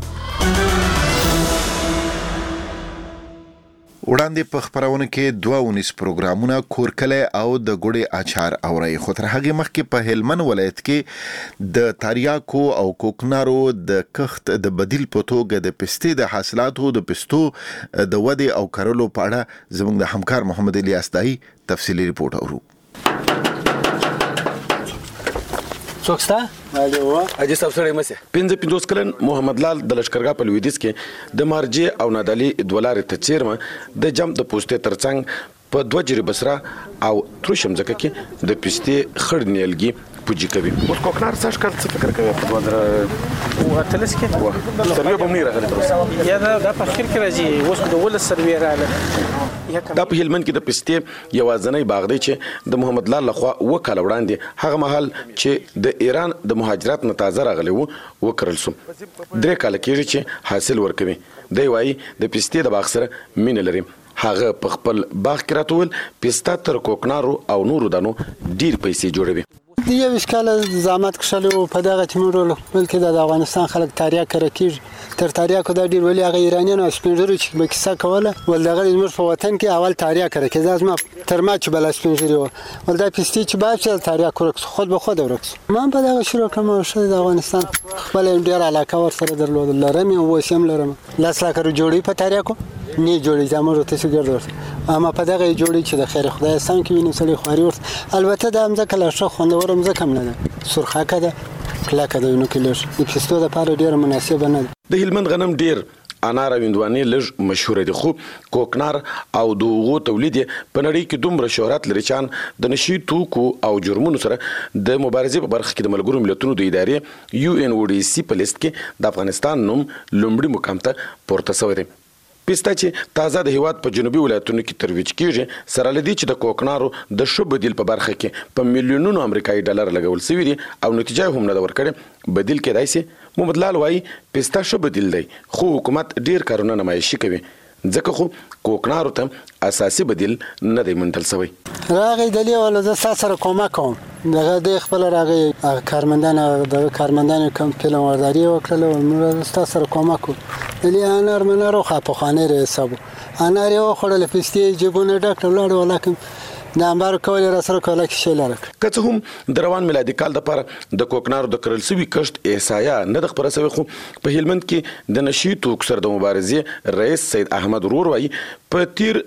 وړاندې په خبرونه کې 2 پروګرامونه کورکله او د ګوړې اچار اوري. خو تر هغه مخکې په هلمند ولایت کې د تاریاکو او کوکنارو د کښت د بدیل په توګه د پستې د حاصلاتو د پستو د ودې او کرلو په اړه زموږ د همکار محمد الیاس دای تفصیلی ریپورت اورو. څوکستا اجي صاحب سره مسه 55 کلن محمد لال د لشکرګاه په لویدیځ کې د مارجي او نادالي دولار ته چیرمه د جام د پوسټه ترڅنګ په 2 جری بسرا او ترشم ځکه کې د پستې خړ نیلګي پوجي کوي. اوس کوکنار څه کار څه فکر کوي په وادر او اتلس کې سروي به نه راغلی تاسو یا دا په خیر کې راځي اوس د ول سروي راغلی. دا په هلمند کې د پستې یوازنۍ باغ دی چې د محمد لال لخوا وکاله وړاندې هغه محل چې د ایران د مهاجرت نه تازه راغلی وو وکرل سو 3 کال کېږي چې حاصل ورکوي. دی وايي د پستې د باغ سره مين لري. هغه په خپل باغ کې راتول پستا تر کوکنارو او نورو دانو ډیر پیسې جوړوي. یو اشکال زحمت کښلو په دغه تیمورولو بلکې د افغانستان خلک تاریخ کړکیږي تر تاریخ دا ډیر ولی هغه ایرانیان او سپینجرو چې به کیسه کوله ول دغه زموږ په وطن کې اول تاریخ کړکې لازم تر ما چې بل سپینجري ول دا پستی چې باب چې تاریخ کړک خود به خود ورکس. ما په دغه شروع کوم شو د افغانستان خپل ډیر علاقه ور سره درلود لرم او وسیم لرم لاس لا کړو جوړي په تاریخ نه جوړي زموږ ته څه ګرځي اما په دغه جوړي چې د خیر خدای سم کې ویني سړي خوري ورته البته د امزه کله شو خوندورم زه کم نه ده سرخه کده کلاکه ده نو کلر د پستو د پاره ډیر مناسب نه ده. د هلمند غنم ډیر انار او هندواني لږ مشهور دي خو کوکنار او دوغو تولید په نړۍ کې دومره شهرت لري چې د نشي توکو او جرمونو سره د مبارزې په برخه کې د ملګرو ملتونو د ادارې UNODC په لیست کې د افغانستان نوم لومړي مقام ته پورته شوی دی. پستا چې تازه د هیواد په جنوبي ولایتونو کې ترویج کیږي سره لدی چې د کوکنارو د شو بدیل په برخه کې په میلیونونو امریکایي ډالر لګول شوی دي او نتیجه هم نه ورکړي. بدیل کې دایسي محمد لال وايي پستا شو بدیل دی خو حکومت ډیر کارونه نمایشي کوي. ځکه خو کوکنارو ته اساسي بدیل نه دی موندل شوی. راغی دلی ولا زه سره کومک کوم دغه د خپل راغی کارمندان کوم فلم ورداری وکړل او موږ سره کومک کوو دلی انار منارو خاطو خانه ر حساب انار یو خړل پستي جبونه ډاکټر لاړ ولکه د انبار کول را سره کوله کې شیلاره که هم د روان میلادي کال د پر د کوکنارو د کرل سوي کشت احصایا نه د خبره سوي خو په هلمند کې د نشي توک سره د مبارزې رئیس سید احمد ورور وایي په تیر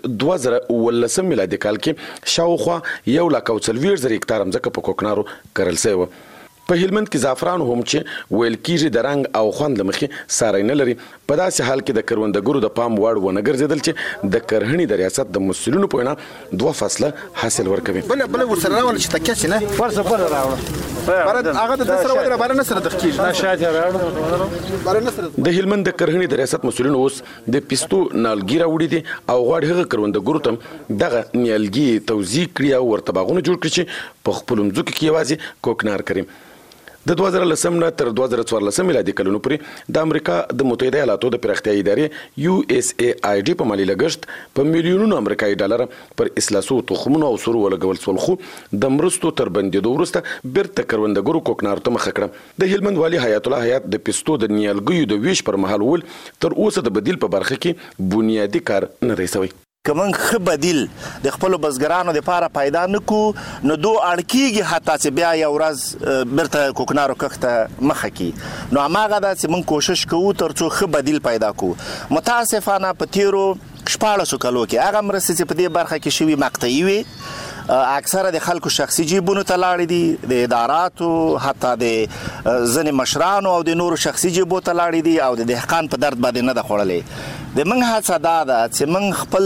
2019 میلادي کال کې شاوخوا 1,40,000 هکتار ځمکه په کوکنارو کرل سوي په هلمند کې زعفران هم چې ویل کېږي د رنګ او خوند لمخې ساری نه لري په داسې حال کې د کروندګرو د پام وړ ونه ګرځېدل چې د کرهڼې د ریاست د مسؤلینو په وینا 2 فصله حاصل ورکوي. بل ورسره راول چې تکه نه ورسره راوړل هغه د سره ودره بارنه سره د کېږي شاته راوړل بارنه سره د هلمند د کرهڼې د ریاست مسؤلینو اوس د پستو نالګي راوړي دي او غواړي هغه کروندګرو ته دغه نیالګي توزیع کړي او ورته باغونه جوړ کړي چې په خپل ځمکو کې یوازې کوکنار کري. د 2010 نه تر 2014 میلادي کلونو پورې د امریکا د متحده ایالاتو د پراختیايي ادارې USAID په مالي لګښت په میلیونونو امریکایي ډالر پر اصلاحو تخمونو او سرو ولګول شول خو د مرستو تر بندیدو وروسته بیرته کروندګرو کوکنارو ته مخه کړه. د هلمند والي حیات الله حیات د پستو د نیالګیو د ویش پر مهال ول تر اوسه د بدیل په برخه کې بنیادی کار نه دی شوی. کمن خ بدیل د خپل بزګرانو لپاره پیدا نکو نو دو اړکیږي حتی چې بیا یو ورځ برته کوکنارو کخته مخه کی نو هغه دا چې من کوشش کوو ترڅو خ بدیل پیدا کو. متاسفانه په تیرو 14 کالو کې هغه مرستې چې په دې برخه کې شوی مقطعي وي اکثره د خلکو شخصي جیبونو ته لاړې دي د اداراتو حتی د ځینې مشرانو او د نورو شخصي جیبو ته لاړې دي او د دهقان په درد باندې نه ده خوړلې. د موږ هڅه دا ده چې موږ خپل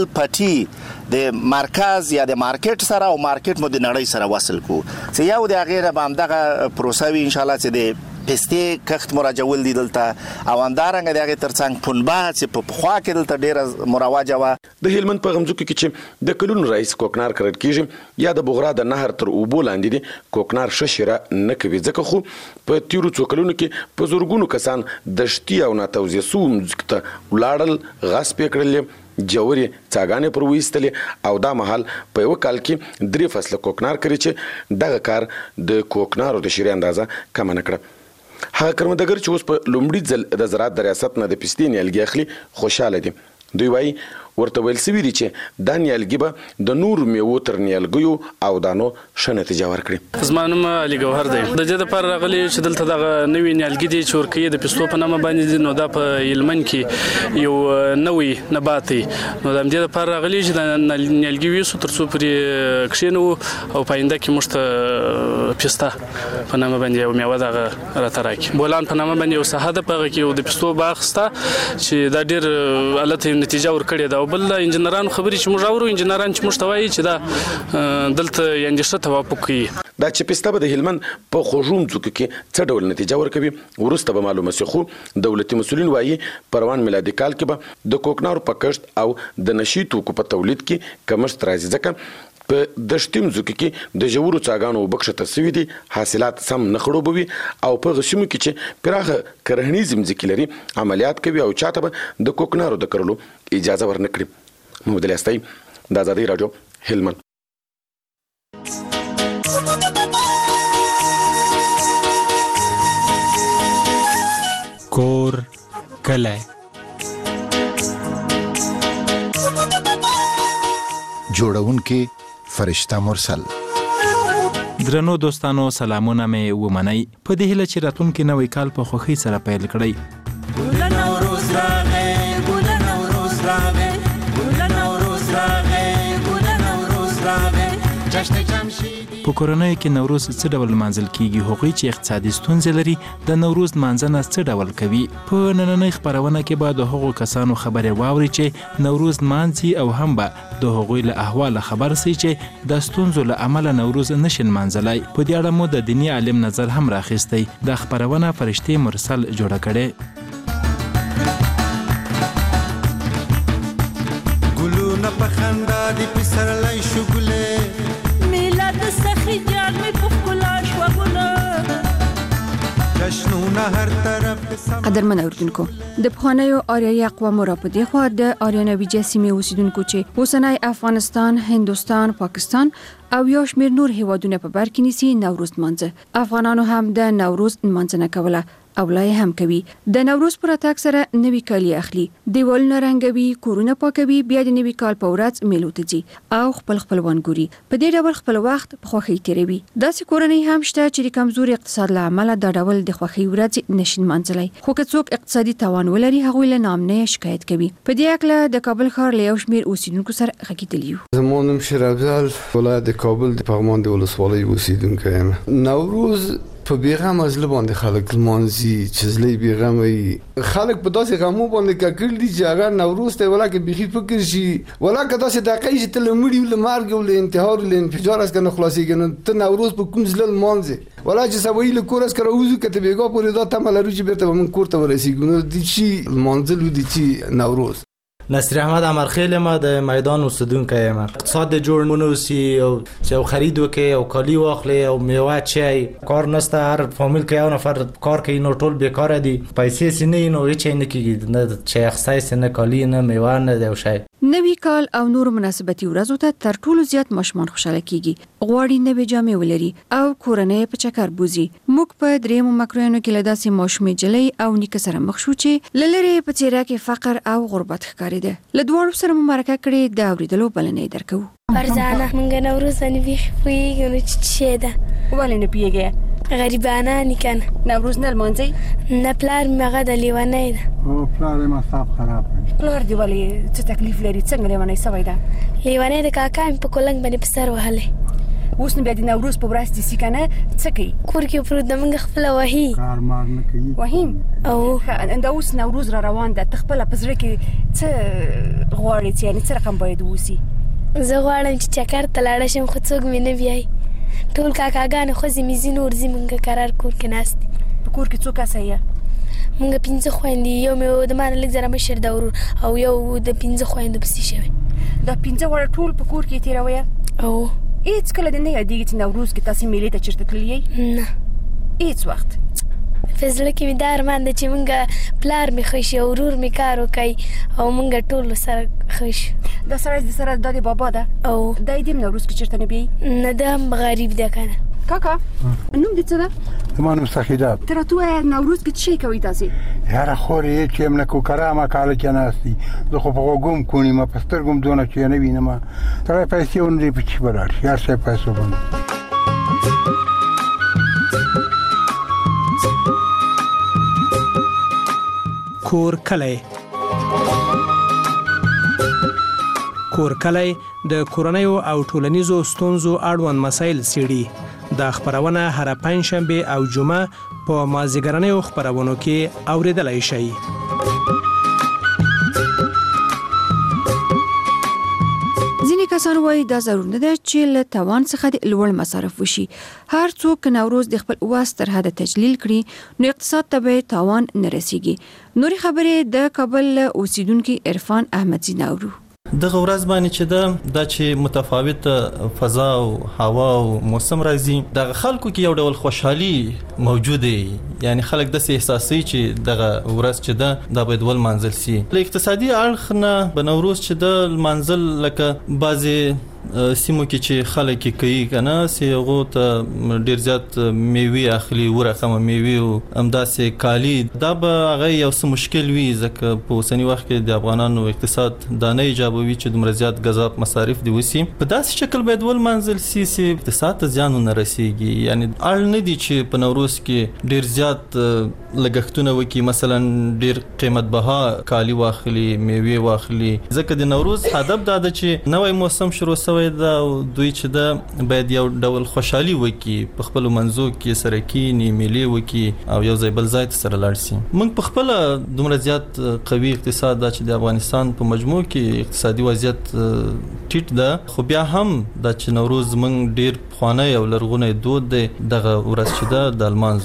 پټي د مرکز یا د مارکیټ سره او مارکیټ مو د نړۍ سره وصل کو چې یو د هغې نه به همدغه پروسه وي انشاءالله چې د پستې کښت مراجعول دي دلته او همدارنګه د هغې تر څنګ پنبه چې په پخوا کې دلته ډېره مروجه وه. د هلمند په غمځکو کې چې د کلونو راهیسې کوکنار کرل کېږي یا د بغرا د نهر تر اوبو لاندې دي کوکنار ښه شیره نه کوي ځکه خو په تیرو څو کلونو کې په زرګونو کسان دشتي او ناتوزیع سوو مځکو ته ولاړل غصب یې کړلې جوړې څاګانې پر ویستلې او دا مهال په یو کال کې 3 فصله کوکنار کړي چې دغه کار د کوکنارو د شیرې اندازه کم نه کړه. هغه کروندګر چې اوس په لومړي ځل د زراعت د ریاست نه د پستې نیالګي اخلي خوشاله دي. دوی وایي ورته ویل سوي دي چې دا نیالګي به د نور میوو تر نیالګیو او دانو ښه نتیجه ورکړي. زما نوم علي ګوهر دی. د دې لپاره راغلی چې دلته دغه نوي نیالګي دي چې ورکوي د پستو په نامه باندې دي نو دا په هلمند کې یو نوی نبات دی نو د همدې لپاره راغلی چې د نیالګي ویسو تر څو پرې کښېنوو او په آینده کې موږ ته پسته په نامه باندې یو میوه دغه راته راکړي. بولان په نامه باندې یو ساحه ده په هغه کې یو د پستو باغ شته چې دا ډېر الته نتیجه ورکړې ده. بل انجنیرانو خبرې چې موږ اورو انجنیران چې موږ ته وایي چې دا دلته اندېښه توافق کوي. دا چې پسته به د هلمند په خوږو مځکو کې څه ډول نتیجه ورکوي وروسته به معلومه شي خو دولتي مسؤلین وایي په روان میلادي کال کې به د کوکنارو په کښت او د نشي توکو په تولید کې کمښت راځي ځکه په دشتي مځکو کې د ژورو څاګانو اوبه کښته سوي دي حاصلات سم نه خړوبوي او په هغه سیمو کې چې پراخه کرهنیزې مځکې لري عملیات کوي او چاته به د کوکنارو د کرلو اجازه ورنه کړي. محمد علي استایي د آزادۍ راډیو هلمند. کور کلی جوړونکي فرشته مرسل. درنو دوستانو سلامونه مې ومنئ په دې هیله چې راتلونکي نوی کال په خوښۍ سره پیل کړئ. ګل نوروز راغی ګل نوروز راغی ګل نوروز راغی ګل نوروز راغی جشن جمشیدی. په کورنۍ کې نوروز څه ډول لمانځل کیږي؟ هغوی چې اقتصادي ستونزې لري د نوروز لمانځنه څه ډول کوي؟ په نننۍ خپرونه کې به د هغو کسانو خبرې واوري چې نوروز لمانځي او هم به د هغوی له احواله خبر سي چې د ستونزو له امله نوروز نشي لمانځلی. په دې اړه مو د دیني عالم نظر هم راخیستی. دا خپرونه فرشتې مرسل جوړه کړې. ګلونه په خندا دي پسرلی شو ګلې جشنونه هر طرف قدرمن اوردونکو د پخوانیو آریایي اقوامو را په دې خوا د آریانویجه سیمې اوسیدونکو چې اوسنی افغانستان، هندوستان، پاکستان او یو شمېر نور هیوادونه په بر کې نیسي نوروز لمانځه. افغانانو هم د نوروز لمانځنه کوله او لای هم کوي. د نوروز پر اتاک سره نوی کالی اخلي، دیوالونه رنګوي، کورونه پاکوي، بیا د نوی کال په ورځ میلو ته ځي او خپلوان ګوري. په دې ډول خپل وخت په خوښۍ تیروي. داسې کورنۍ هم شته چې د کمزوري اقتصاد له امله دا ډول د خوښۍ ورځ نشي لمانځلی، خو که څوک اقتصادي توان ولري هغوی له نامنه شکایت کوي. په دې اړه د کابل ښار له یو شمېر اوسیدونکو سره غږېدلي یو. زما نوم شیر افضل، ولایت کابل د پغمان د ولسوالۍ اوسیدونکی یم. نوروز په بیغم از لباندې خلک لمانځي چې زلی بیغم وي. خلک په داسې غمو باندې ککړ دي چې هغه نوروز ته ولاکه بيخي فکر شي، ولاکه داسې دقیق چې تل مړي ول مرګ ول انتحار ول انفجار اس کنه خلاصيږي نو ته نوروز په کوم ځل لمانځي ولا چې سوي له کور اس کرا وځو کته بیګا پورې دا تمل لري چې بیرته من کور ته ورسیږي نو دي چې لمانځل دي چې نوروز. نصیر احمد امرخیل ما د میدان اوسیدونکی یم. اقتصاد جوړ مونوسی او چې خرید وکي او کالی واخلي او میوه چای کار نسته، هر فامیل کې یو نفر کار کوي نو ټول بیکاره دي، پیسې سینې نو هیڅ نه کیږي، نه چای اخصای نه کالی نه میوه نه دی شای. نوی کال او نور مناسبتي ورځو ته تر ټولو زیات ماشومان خوشاله کیږي، غواړي نوې جامې ولري او کورنۍ په چکر بوزي. موږ په دریمو مکرویانو کې له داسې ماشومې جلۍ او نیکه سره مخ شو چې لری په څیره کې فقر او غربت ښکاري ده. له دواړو سره مرکه کړې د اوریدلو بلنې درکو. فرزانه منګ نوروز باندې ویښ نو چې ده ولې نه پیږي غریبانه نکن نوروز نه لمانځي نه پلار مغه د لیوانه ده او پلار ما صاحب خراب پلار دی ولې څه تکلیف لري څنګه لیوانه سوي ده لیوانه د کاکا په کولنګ باندې په سر وهله اوس نو بیا د نوروز په ورځ دي کنه څه کوي کور کې پر د منګ خپل وهي کار مار نه کوي وهیم او انده اوس نوروز را روان ده تخپل پزړه کې څه غواړي چې یعنی څه رقم باید وسی زه غواړم چې چکر ته لاړ شم خو څوک مې نه بیاي ټول کاکاګان خو زمي زینور زمونږ قرار کور کې ناست په کور کې څوک اسایه مونږ 15 خويندې یو مې د مان لږ زره مشر دا ورور او یو د 15 خويندو پسې شوی دا 15 ور ټول په کور کې تیروي او هیڅ کله د نه یادېږي چې نوروز کې تاسو میلې ته چیرته تللی نه هیڅ وخت فزله کې مې دار مان چې مونږ پلار مې خوشي او ورور مې کار وکي او مونږ ټول سره خوش دا سره د بابا ده او دای دې نوروز کې چیرته نه بي نه د غریب ده کنه کاکا نوم دې څه ده زمانو سخیدات تر تو نوروز کې څه کوي تاسو یاره خورې چې موږ کو کرامه کال کې ناشتي زه خو په وګوم کونی ما پسترګم دونه چې نه وینم تر پیسې ونلې په چی بلار یار څه پیسې باندې کور کلی د کورنیو او ټولنیزو ستونزو اړوند مسایل څېړي. دا خبرونه هر پنځشنبه او جمعه په مازیګرنیو خبرونو کې اوریدلای شئ. کسان وایي دا ضرور نه ده چې له توان څخه د لوړ مصارف وشي. هر څوک نوروز د خپل واس تر حد تجلیل کړي نو اقتصاد ته به توان نه رسیږي. نوري خبرې د کابل اوسیدونکو عرفان احمدزي نورو. دغه ورځ باندې چې دا چې متفاوت فضا او هوا او موسم راځي د خلکو کې یو ډول خوشحالي موجوده یعنی خلک د احساسي چې دغه ورځ چې دا باید ول منزل سي. له اقتصادي اړخ نه بنوروز چې د منزل لکه بعضي سیمو کې چې خلک کوي کنه سیغه ته ډیر زیات میوي اخلي ورقه میوي او امداسه کالی دا به هغه یو څه مشکل وي ځکه په اوسنی وخت کې د افغانانو اقتصاد دا نه ایجابوي چې دومره زیات غذا مصارف دی وسی په داسې شکل باید ول منزل سي اقتصاد ته زیان نه رسیږي. یعنی اړ نه دي چې په نوروز کې ډیر زیات لګښتونه وکي مثلا ډیر قیمت بها کالی واخلي میوي واخلي ځکه د نوروز هدف دا ده چې نوې موسم شروع دا دوی چې دا باید یو ډول خوشحالي وکي په خپل منځو کې سره کې نیملې وکي او یو ځای بل ځای سره لاړ شي. موږ په خپل دومره زیات قوي اقتصاد دا چې د افغانستان په مجموع کې اقتصادي وضعیت ټیټ ده خو بیا هم دا چې نوروز موږ ډیر خوانه او لرغونی دود دی دغه ورځ چې د المانزو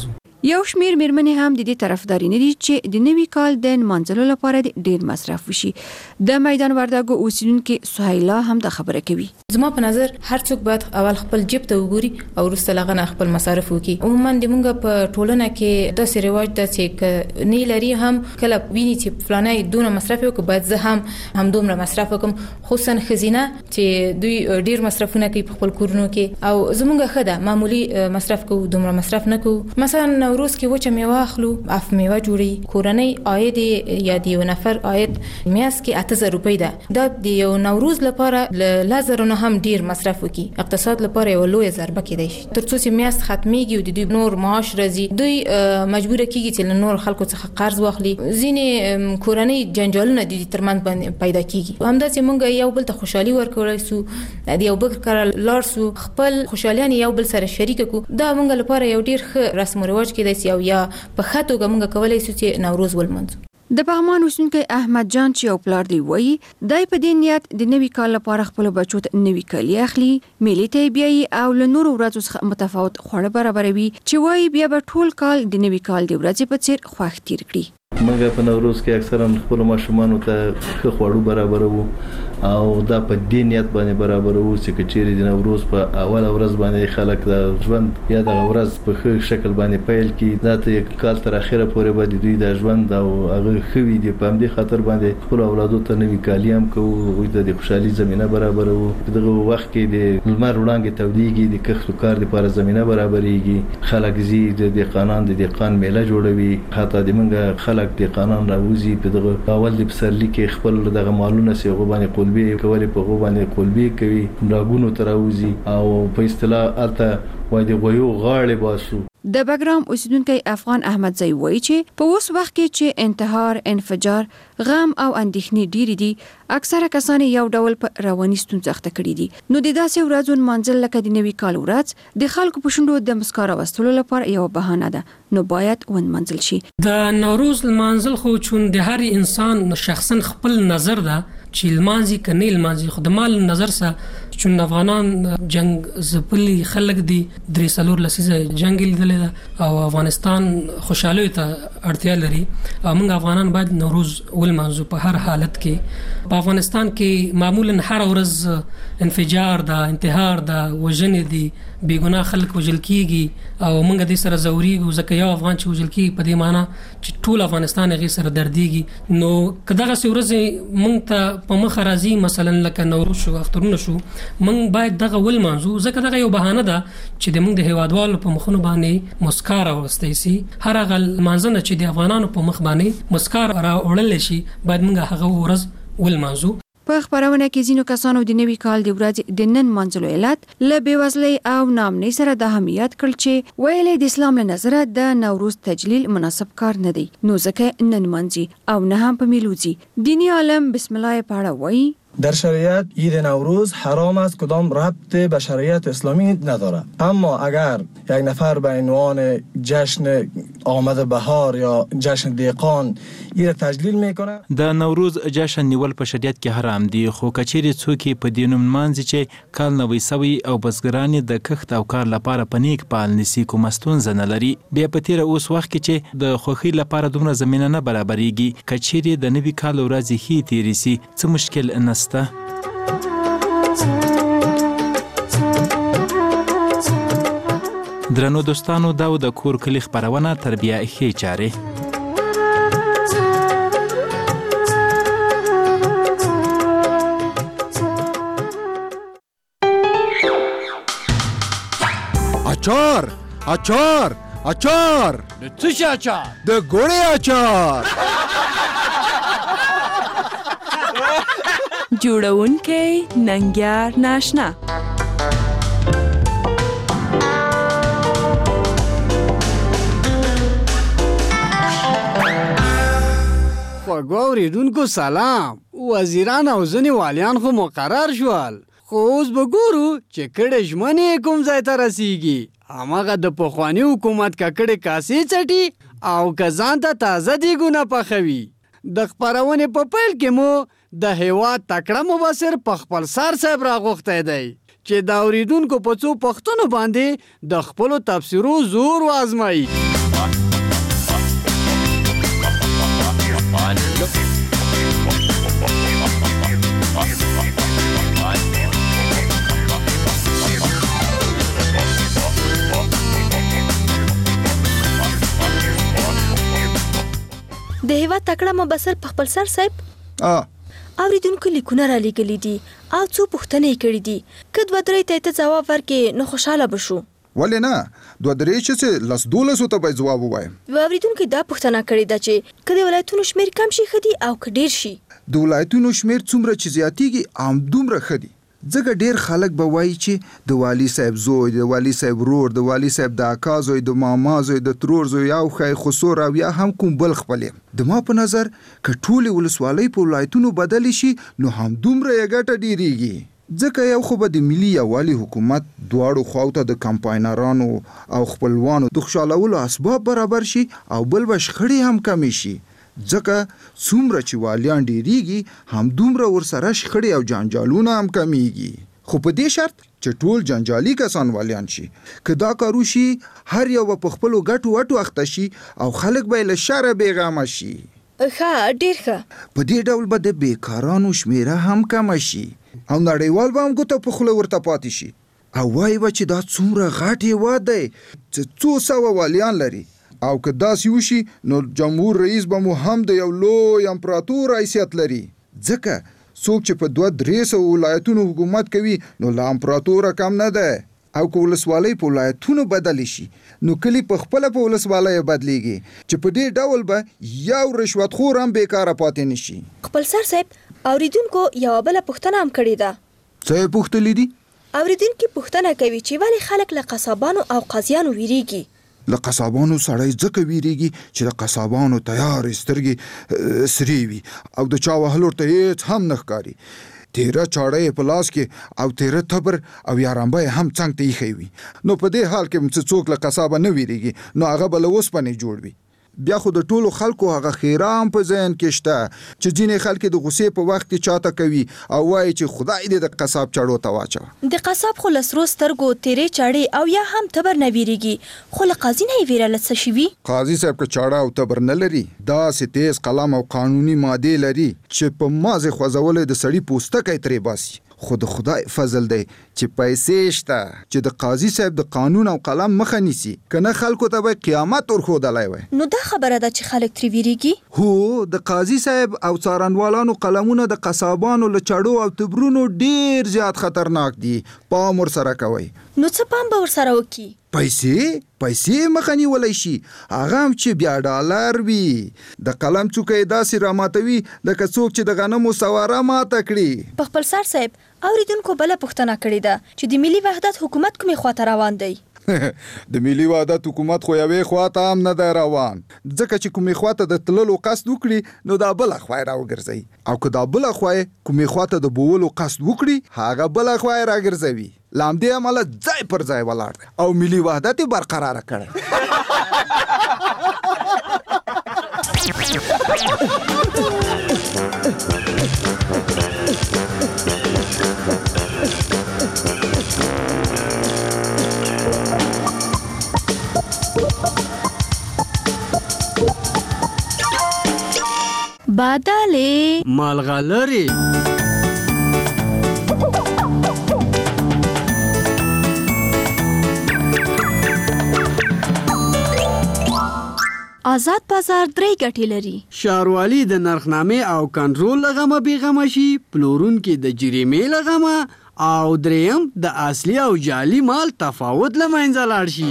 یو شمیر میرمنې هم د دې طرفداري نه دي چې د نوي کال د نمانځلو لپاره ډیر مصرف وشي. د میدان وردګو اوسیدونکو سهیلا هم د خبره کوي. زما په نظر هر څوک باید اول خپل جیب ته وګوري او وروسته لغه خپل مصارف وکړي. عموما د موږ په ټولنه کې داسې رواج ده چې نه لري هم کله ویني چې فلانه دونه مصرف وکړي باید زه هم دومره مصرف وکم، خصوصا خزینه چې دوی ډیر مصرفونه کوي په خپل کورونو کې او زموږ خده معمولی مصرف کوو دومره مصرف نه کوو. مثلا نوروز کې وچه میوه اخلو، اف میوه جوړي، کورنۍ عاید یا د یو نفر عاید میاس کې 8000 روپۍ ده. دا د یو نوروز لپاره لازر نه هم ډیر مصرف وکي، اقتصاد لپاره یو لوی ضربه کېدای ترڅو چې میاس ختميږي او د دوی نور معاش راځي. دوی مجبور کیږي چې نور خلکو څخه قرض واخلي. ځینې کورنۍ جنجالونه د ترمنځ باندې پیدا کیږي. همدا چې موږ یو بل ته خوشحالي ورکوړای سو، د یو بل کار لار سو، خپل خوشحالي یو بل سره شریک کو، دا موږ لپاره یو ډیر ښه رسم او رواج کېدای سي او یا په خاطر موږ کولای سو چې نوروز ولمنځو. د پغمان اوسیدونکو احمد جان چې یو پلار دی وایي دای په دې نیت د نوي کال لپاره خپل بچو ته نوي کالي اخلي، میلې ته بیاي او له نورو ورځو څخه متفاوت خوړه برابروي چې وایي بیا به ټول کال د نوي کال د ورځې په څیر خوښ تیر کړي. موږ په نوروز کې اکثرا خپل ماشومان ته ښه خوړو برابرو او دا په دې نیت باندې برابرو چې کچېری د نوروز په اول ورځ باندې خلک د ژوند یا د ورځ په ښه شکل باندې پیل کړي. دا ته کال تر اخره پورې باندې دوی د ژوند او هغه خوي دي په همدې خاطر باندې خپل اولادو ته نوي کالي هم کوو، د خوشحالي زمينه برابرو. دغه وخت کې د لمر وړانګې توديږي، د کښت کار لپاره زمينه برابرېږي. خلک زی د دهقانان د دهقان میله جوړوي، حتی د منګه خلک دهقانان راوځي په دغه اول د پسرلي کې خپل دغه مالونه سي غوبانې قلبي کوي، په غوبانې قلبي کوي، راګونو تراوځي او په اصطلاح الته وای دی غویو غاړې باسو. د بګرام اوسیدونکو افغان احمد زئی وایي چې په اوس وخت کې چې انتحار، انفجار، غم او اندېښنې ډېری دي، اکثره کسان یو ډول په رواني ستونزه اخته کړي دي. نو د داسې ورځو منځل لکه د نوي کال ورځ د خلکو په شونډو د مسکا راوستلو لپاره یو بهانه ده، نو باید ونمنځل شي. د نوروز منځل خو چون د هر انسان شخصا خپل نظر ده چې لمانځي کني لمانځي، خو د مال نظر سره چون افغانان جنگ زپلی خلک دي، درې څلور لسیزه جنگ لیدل او افغانستان خوشاله ته اړتیا لري او موږ افغانان باید نوروز ولمانځو په هر حالت کې. په افغانستان کې معمولا هر ورځ انفجار ده، انتحار ده، وژنې دي، بې ګناه خلک وژل کیږي او موږ دې سره زوريږو ځکه یو افغان چې وژل کیږي په دې معنی چې ټول افغانستان هغه سره درديږي. نو کداغه ورځ موږ ته په مخ راځي مثلا لکه نوروز شو، اخترونه شو، موږ باید دغه ولمانځو ځکه دغه یو بهانه ده چې د موږ د هیوادوالو په مخونو باندې مسکا راوستي سي. هر هغه مانځنه چې د افغانانو په مخ باندې مسکا راوړل شي باید موږ هغه ورځ ولمانځو. په خبرونه کې ځینو کسانو د نوي کال د ورځې د نن منځلو علت له بیوزلۍ او نامنۍ سره د اهمیت کړل چې ویلې د اسلام له نظره د نوروز تجلیل مناسب کار نه دی، نو ځکه نن منځي او نه هم په میلوزي. دینی عالم بسم الله پاړه وایي در شریعت عید نوروز حرام است، کدام ربط به شریعت اسلامی نداره. اما اگر یک نفر به عنوان جشن آمد بهار یا جشن دیقان این تجلیل میکنه، د نوروز جشن نیول په شریعت کې حرام دي، خو کچېری څوک په دینوم مانځي چې کال نوې سوي او بزګران د کښت او کار لپاره پنیک پال نسی کوم ستونزه نه لري. بیا په تیر اوس وخت کې چې د خوخي لپاره دومره زمينه نه برابرېږي، کچېری د نوي کال ورځ هي تیری سي څه مشکل نه. درنو دوستانو، دا د کور کلی خبرونه تربیه ښې چارې. اچار اچار اچار د څه شي اچار؟ د ګوړې اچار. جوړونکی ننګیار ناشنا. خوږو اوریدونکو سلام. وزیران او ځینې والیان خو مقرر شول، خو اوس به ګورو چې کډې ژمنې کوم ځای ته رسیږي. هماغه د پخواني حکومت ککړې کاسې څټي او که ځان ته تازه دیګونه پخوي. د خپرونې په پیل کې مو د هیواد تکړه مبصر په خپل سر صاحب راغوښتی دی چې د اوریدونکو په څو پوښتنو باندې د خپلو تبصرو زور وازمایي. د هیواد تکړه مبصر په خپل سر صاحب اوریدونکو لیکونه را لېږلي دي او څو پوښتنې کړي دي که دوه درې ته ځواب ورکړې نو خوشحاله به شو. ولې نه دوه درې چې 12 ته به ځواب ووایم. اوریدونکو دا پوښتنه کړې ده چې که د ولایتونو شمېر کم شي ښه دي او که ډېر شي. د ولایتونو شمېر څومره چې زیاتېږي همدومره ښه دي. ځکه ډېر خلک به وایي چې د والي صاحب زوی، د والي صاحب ورور، د والي صاحب د اکا زوی، د ماما زوی، د ترور زوی او ښایي خسور او یا هم کوم بل خپل یم. د ما په نظر که ټولې ولسوالۍ په ولایتونو بدلې شي نو همدومره یې ګټه ډېرېږي. ځکه یو خو به د ملي یووالي حکومت دواړو خواو ته د کمپاینرانو او خپلوانو د خوشحالولو اسباب برابر شي او بل به شخړې هم کمې شي. ځکه څومره چې والیان ډېرېږي همدومره ورسره شخړې او جنجالونه هم کمیږي. خو په دې شرط چې ټول جنجالي کسان والیان شي. که دا کار وشي هر یو به په خپلو ګټو وټو اخته شي او خلک به یې له شره بېغمه شي. ښه ډېر ښه. په دې ډول به د بیکارانو شمېره هم کمه شي او نړیوال به هم ګوته په خوله ورته پاتې شي او وایي به چې دا څومره غټ هېواد دی چې 200 والیان لري. او که داسې وشي نو جمهور رئیس به مو هم د یو لوی امپراتور حیثیت لري. ځکه څوک چې په 200-300 ولایتونو حکومت کوي نو له امپراتوره کم نه ده. او که ولسوالۍ په ولایتونو بدلې شي نو کلی په خپله په ولسوالۍ بدلیږي چې په دې ډول به یو رشوتخور هم بیکاره پاتې نشي. خپلسر صاحب اوریدونکو یوه بله پوښتنه هم کړې ده. څه یې پوښتلي دي؟ اوریدونکي پوښتنه کوي چې ولې خلک له قصابانو او قاضیانو ویریږي. له قصابانو سړی ځکه ویریږي چې د قصابانو تیارې سترګې سرې وي او د چا وهلو ته هېڅ هم نه ښکاري. تیره چاړه یې په لاس کې او تیره تبر او یا رمبه یې هم څنګ ته ایښی وي. نو په دې حال کې چې څوک له قصابه نه ویریږي نو هغه به له اوسپنې جوړ وي. بیا خو د ټولو خلکو هغه خیره هم په ذهن کې شته چې ځینې خلک د غصې په وخت کې چاته کوي او وایي چې خدای دې د قصاب چاړو ته واچوه. د قصاب خو له سرو سترګو تیرې چاړې او یا هم تبر نه ویریږي خو له قاضي نه یې ویره له څه شي وي؟ قاضي صاحب که چاړه او تبر نه لري داسې تیز قلم او قانوني مادې لري چې په مازې خوځولې د سړي پوستکی ترې باسي. خو د خدای فضل دی چې پیسې شته چې د قاضي صاحب د قانون او قلم مخه نیسي که نه خلکو ته به قیامت ورښودلی وی. نو دا خبره ده چې خلک ترې ویریږي؟ هو د قاضي صاحب او څارنوالانو قلمونه د قصابانو له چړو او تبرونو ډېر زیات خطرناک دي. پام ورسره کوئ. نو څه پام به ورسره وکړي؟ پیسې مخه نیولی شي. هغه هم چې بیا ډالر وي. د قلم څوکه یې داسې راماتوي لکه څوک چې د غنمو سواره ماته کړي. په خپلسر صاحب اوریدونکو بله پوښتنه کړې ده چې د ملي وحدت حکومت کومې خواته روان دی؟ د ملي وحدت حکومت خو یوې خواته هم نه دی روان. ځکه چې کومې خواته د تللو قصد وکړي نو دا بله خوا یې راوګرځوي او که دا بله خوا یې کومې خواته د بوولو قصد وکړي هغه بله خوا یې راګرځوي. له همدې امله ځای پر ځای ولاړ دی او ملي وحدت یې برقراره کړی. بادالې مالغلرې آزاد بازار 3 ګټې لري. ښاروالي د نرخنامې او کنټرول له غمه بېغمه شي، پلورونکي د جریمې له غمه او دریم د اصلي او جعلي مال تفاوت له منځه لاړ شي.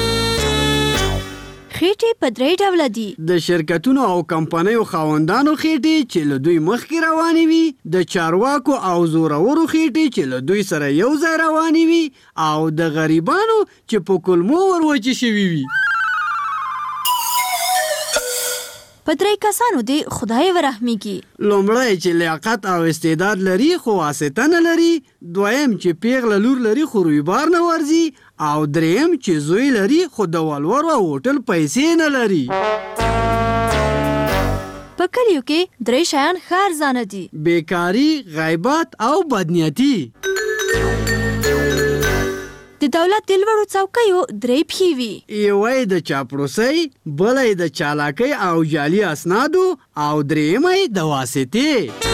خېټې په 3 ډوله دي. د شرکتونو او کمپنیو خاوندانو خېټې چې له دوی مخکې روانې وي، د چارواکو او زورورو خېټې چې له دوی سره یو ځای روانې وي او د غریبانو چې په کلمو وروچې شوي وي. په 3 کسانو دی خدای ورحمیږي. لومړی چې لیاقت او استعداد لري خو واسطه نه لري، دویم چې پیغله لور لري خو رویبار نه ورځي، او دریم چې زوی لري خو د ولور او هوټل پیسې نه لري. په کلیو کې 3 شیان ښه ارزانه دي: بیکاري، غیبت او بدنیتي. د دولت د لوړو څوکیو درې پښې وي. یوه یې د چاپلوسۍ، بله یې د چالاکۍ او جعلي اسنادو او درېیمه یې د واسطې.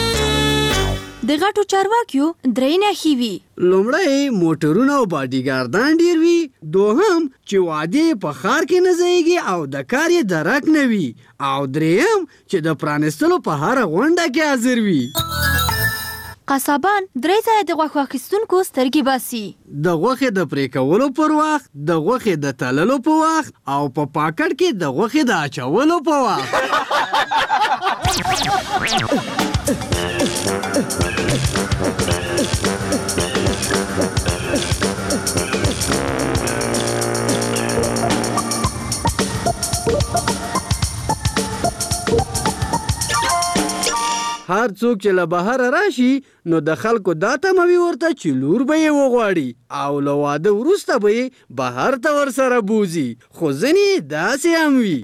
د غټو چارواکیو درې نښې وي. لومړی موټرونه او باډیګاردان ډیر وي. دوهم چې وعدې په ښار کې نه ځایږي او د کار یې درک نه وي. او درېیم چې د پرانیستلو په هره غونډه کې حاضر وي. قصابان درې ځایه د غوښو اخیستونکو سترګې باسي. د غوښې د پرې کولو پر وخت، د غوښې د تللو په وخت او په پاکټ کې د غوښې د اچولو په وخت. هر څوک چې له بهر راشي نو د خلکو دا تمه وي ورته چې لور به یې وغواړي او له واده وروسته به یې بهر ته ورسره بوځي. خو ځینې داسې هم وي.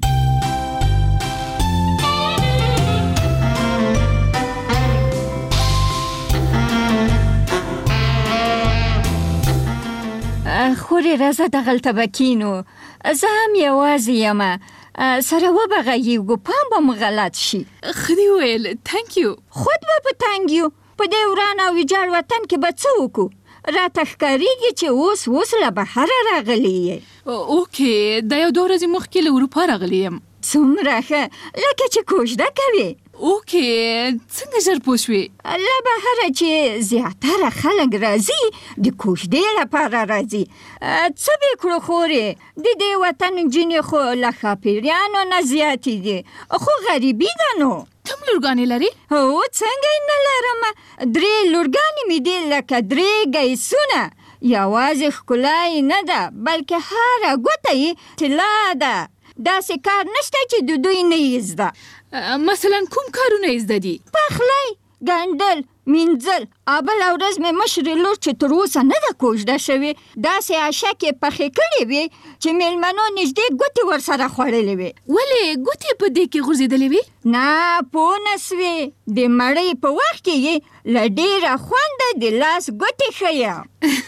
خورې راځه دغلته به کینو. زه هم یوازې یمه. سره وبغږیږو، پام به مو غلط شي. ښه دې وویل، تhank you. خود به په تنګ یو. په دې وران او ویجاړ وطن کې به څه وکړو؟ راته ښکارېږي چې اوس له بهره راغلی یې. اوکې، دا یو 2 ورځې مخکې له اروپا راغلی یم. څومره ښه، لکه چې کوژده کوې. اوکې، څنګه ژر پوه شوې؟ له بهره چې زیاتره خلک راځي د کوژدې لپاره راځي. څه به کړو خورې، د دې وطن نجونې خو له ښاپیریانو نه زیاتې دي، خو غریبي ده. نو ته هم لورګانې لرې؟ هو، څنګه یې نه لرمه. 3 لورګانې مې دي لکه 3 ګیسونه. یوازې ښکلا یې نه ده بلکې هره ګوته یې طلا ده. داسې کار نشته چې د دوی نه یې زده. مثلا کوم کارونه یې زده دي؟ پخلی، ګنډل، مینځل. بله ورځ مې مشرې لور چې تر اوسه نه ده کوژده شوې داسې عشقې پخې کړې وې چې میلمنو نږدې ګوتې ورسره خوړلې وې. ولې ګوتې په دې کې غورځېدلې وې؟ نه پوه نه سوې. د مړۍ په وخت کې یې له ډېره خونده د لاس ګوتې ښیم.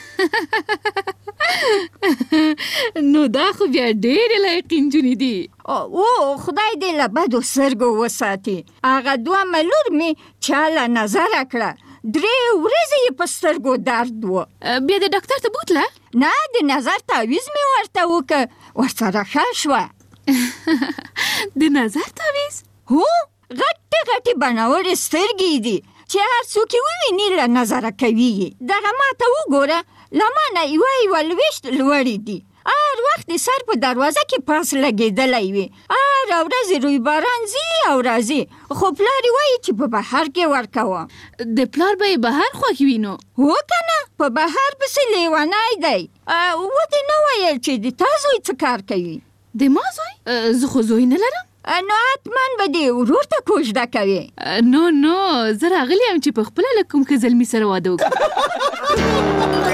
نو دا خو بیا ډېرې لایقې نجونې دي. او خدای دې له بدو سترګو وساتي. هغه 2 لور مې چاله نظره کړه. 3 ورځې یې په سترګو درد و. بیا د ډاکټر ته بوتله؟ نه، د نظر تعویض مې ورته وکړ، ورسره ښه شوه. د نظر تعویض؟ هو، غټې بناوړې سترګې دي چې هر څوک یې وویني له نظره کوي. دغه ماته وګوره، له ما نه یوه 20 لوړې دي. هر وخت د سر په دروازه کې پاس لګېدلی وي. هره ورځ روی باران ځي او راځي، خو پلار یې وایي چې په بهر کې ورکوم. د پلار به یې بهر خوښ وي نو؟ هو که نه، په بهر پسې لیونی دی. ودې نه ویل چې د تا زوی څه کار کوي؟ د ما زوی؟ زه خو زوی نه لرم. نو حتما به دې ورور ته کوژده کوې. نو زه راغلی یم چې په خپله له کوم ښه زلمي سره واده وکړم.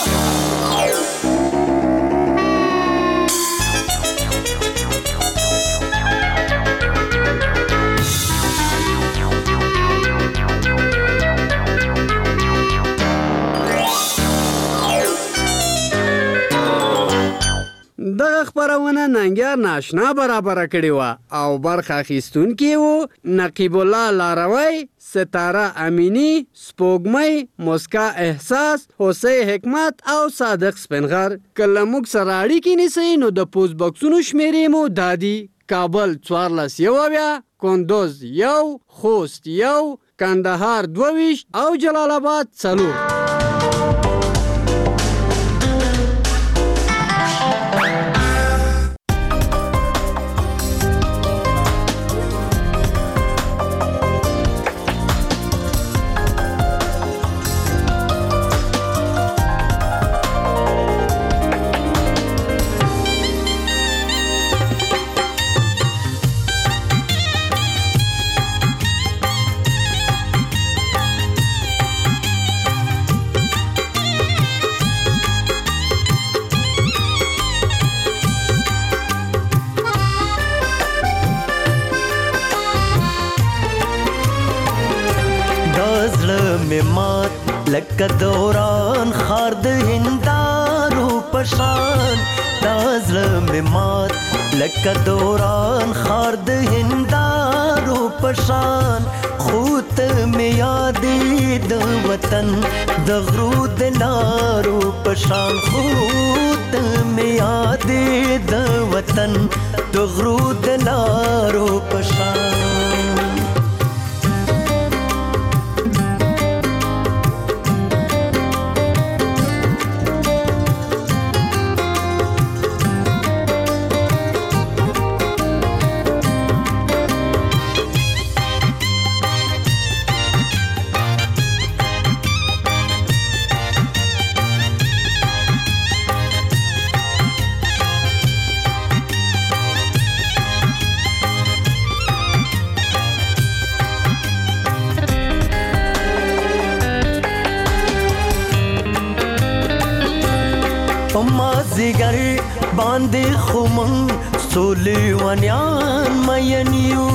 دغه خپرونه ننګیار ناشنا برابره کړې وه او برخه اخیستونکي وو نقیب الله لاروی، ستاره امینی، سپوږمۍ، مسکا احساس، هوسۍ حکمت او صادق سپنغر. که له موږ سره اړیکې نیسئ نو د پوسټ بکسونو شمیرې مو دا دي: کابل 14 کندوز 1 خوست 1 کندهار 22 او جلال آباد 4. لکه دوران خار د هنداره پشان دازل می مات لکه دوران خار د هندارو پشان خوت می یادی د وطن د غرو د لارو پشان خوت می یادی د وطن د غرو د لارو پشان مازیګر باندې خمن سولې ونیان مینیو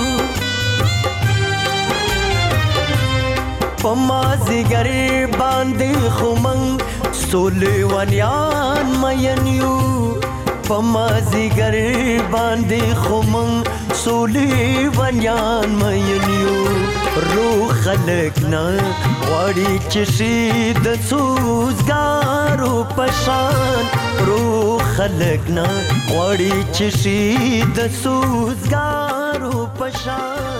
په مازیګر باندې خمن سولې ونیان مینیو په مازیګر باندې خمن سولې ونیان مینیو روح خلق نه غواړي چې شي د سوزګارو پشان روح خلق نه غواړي چې شي د سوزګارو پشان